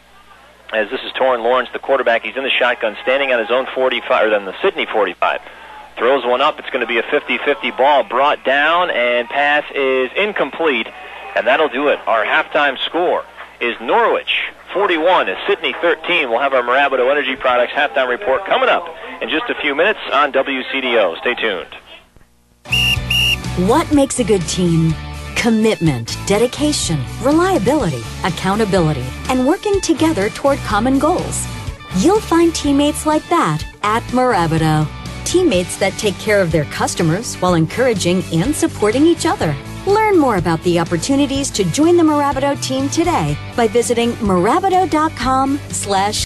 As this is Torrin Lawrence, the quarterback. He's in the shotgun, standing on his own forty-five, or then the Sydney forty-five. Throws one up. It's going to be a fifty-fifty ball brought down, and pass is incomplete. And that'll do it. Our halftime score is Norwich forty-one to Sydney thirteen. We'll have our Marabato Energy Products halftime report coming up in just a few minutes on W C D O. Stay tuned. What makes a good team? Commitment, dedication, reliability, accountability, and working together toward common goals. You'll find teammates like that at Marabato. Teammates that take care of their customers while encouraging and supporting each other. Learn more about the opportunities to join the Marabato team today by visiting marabato dot com slash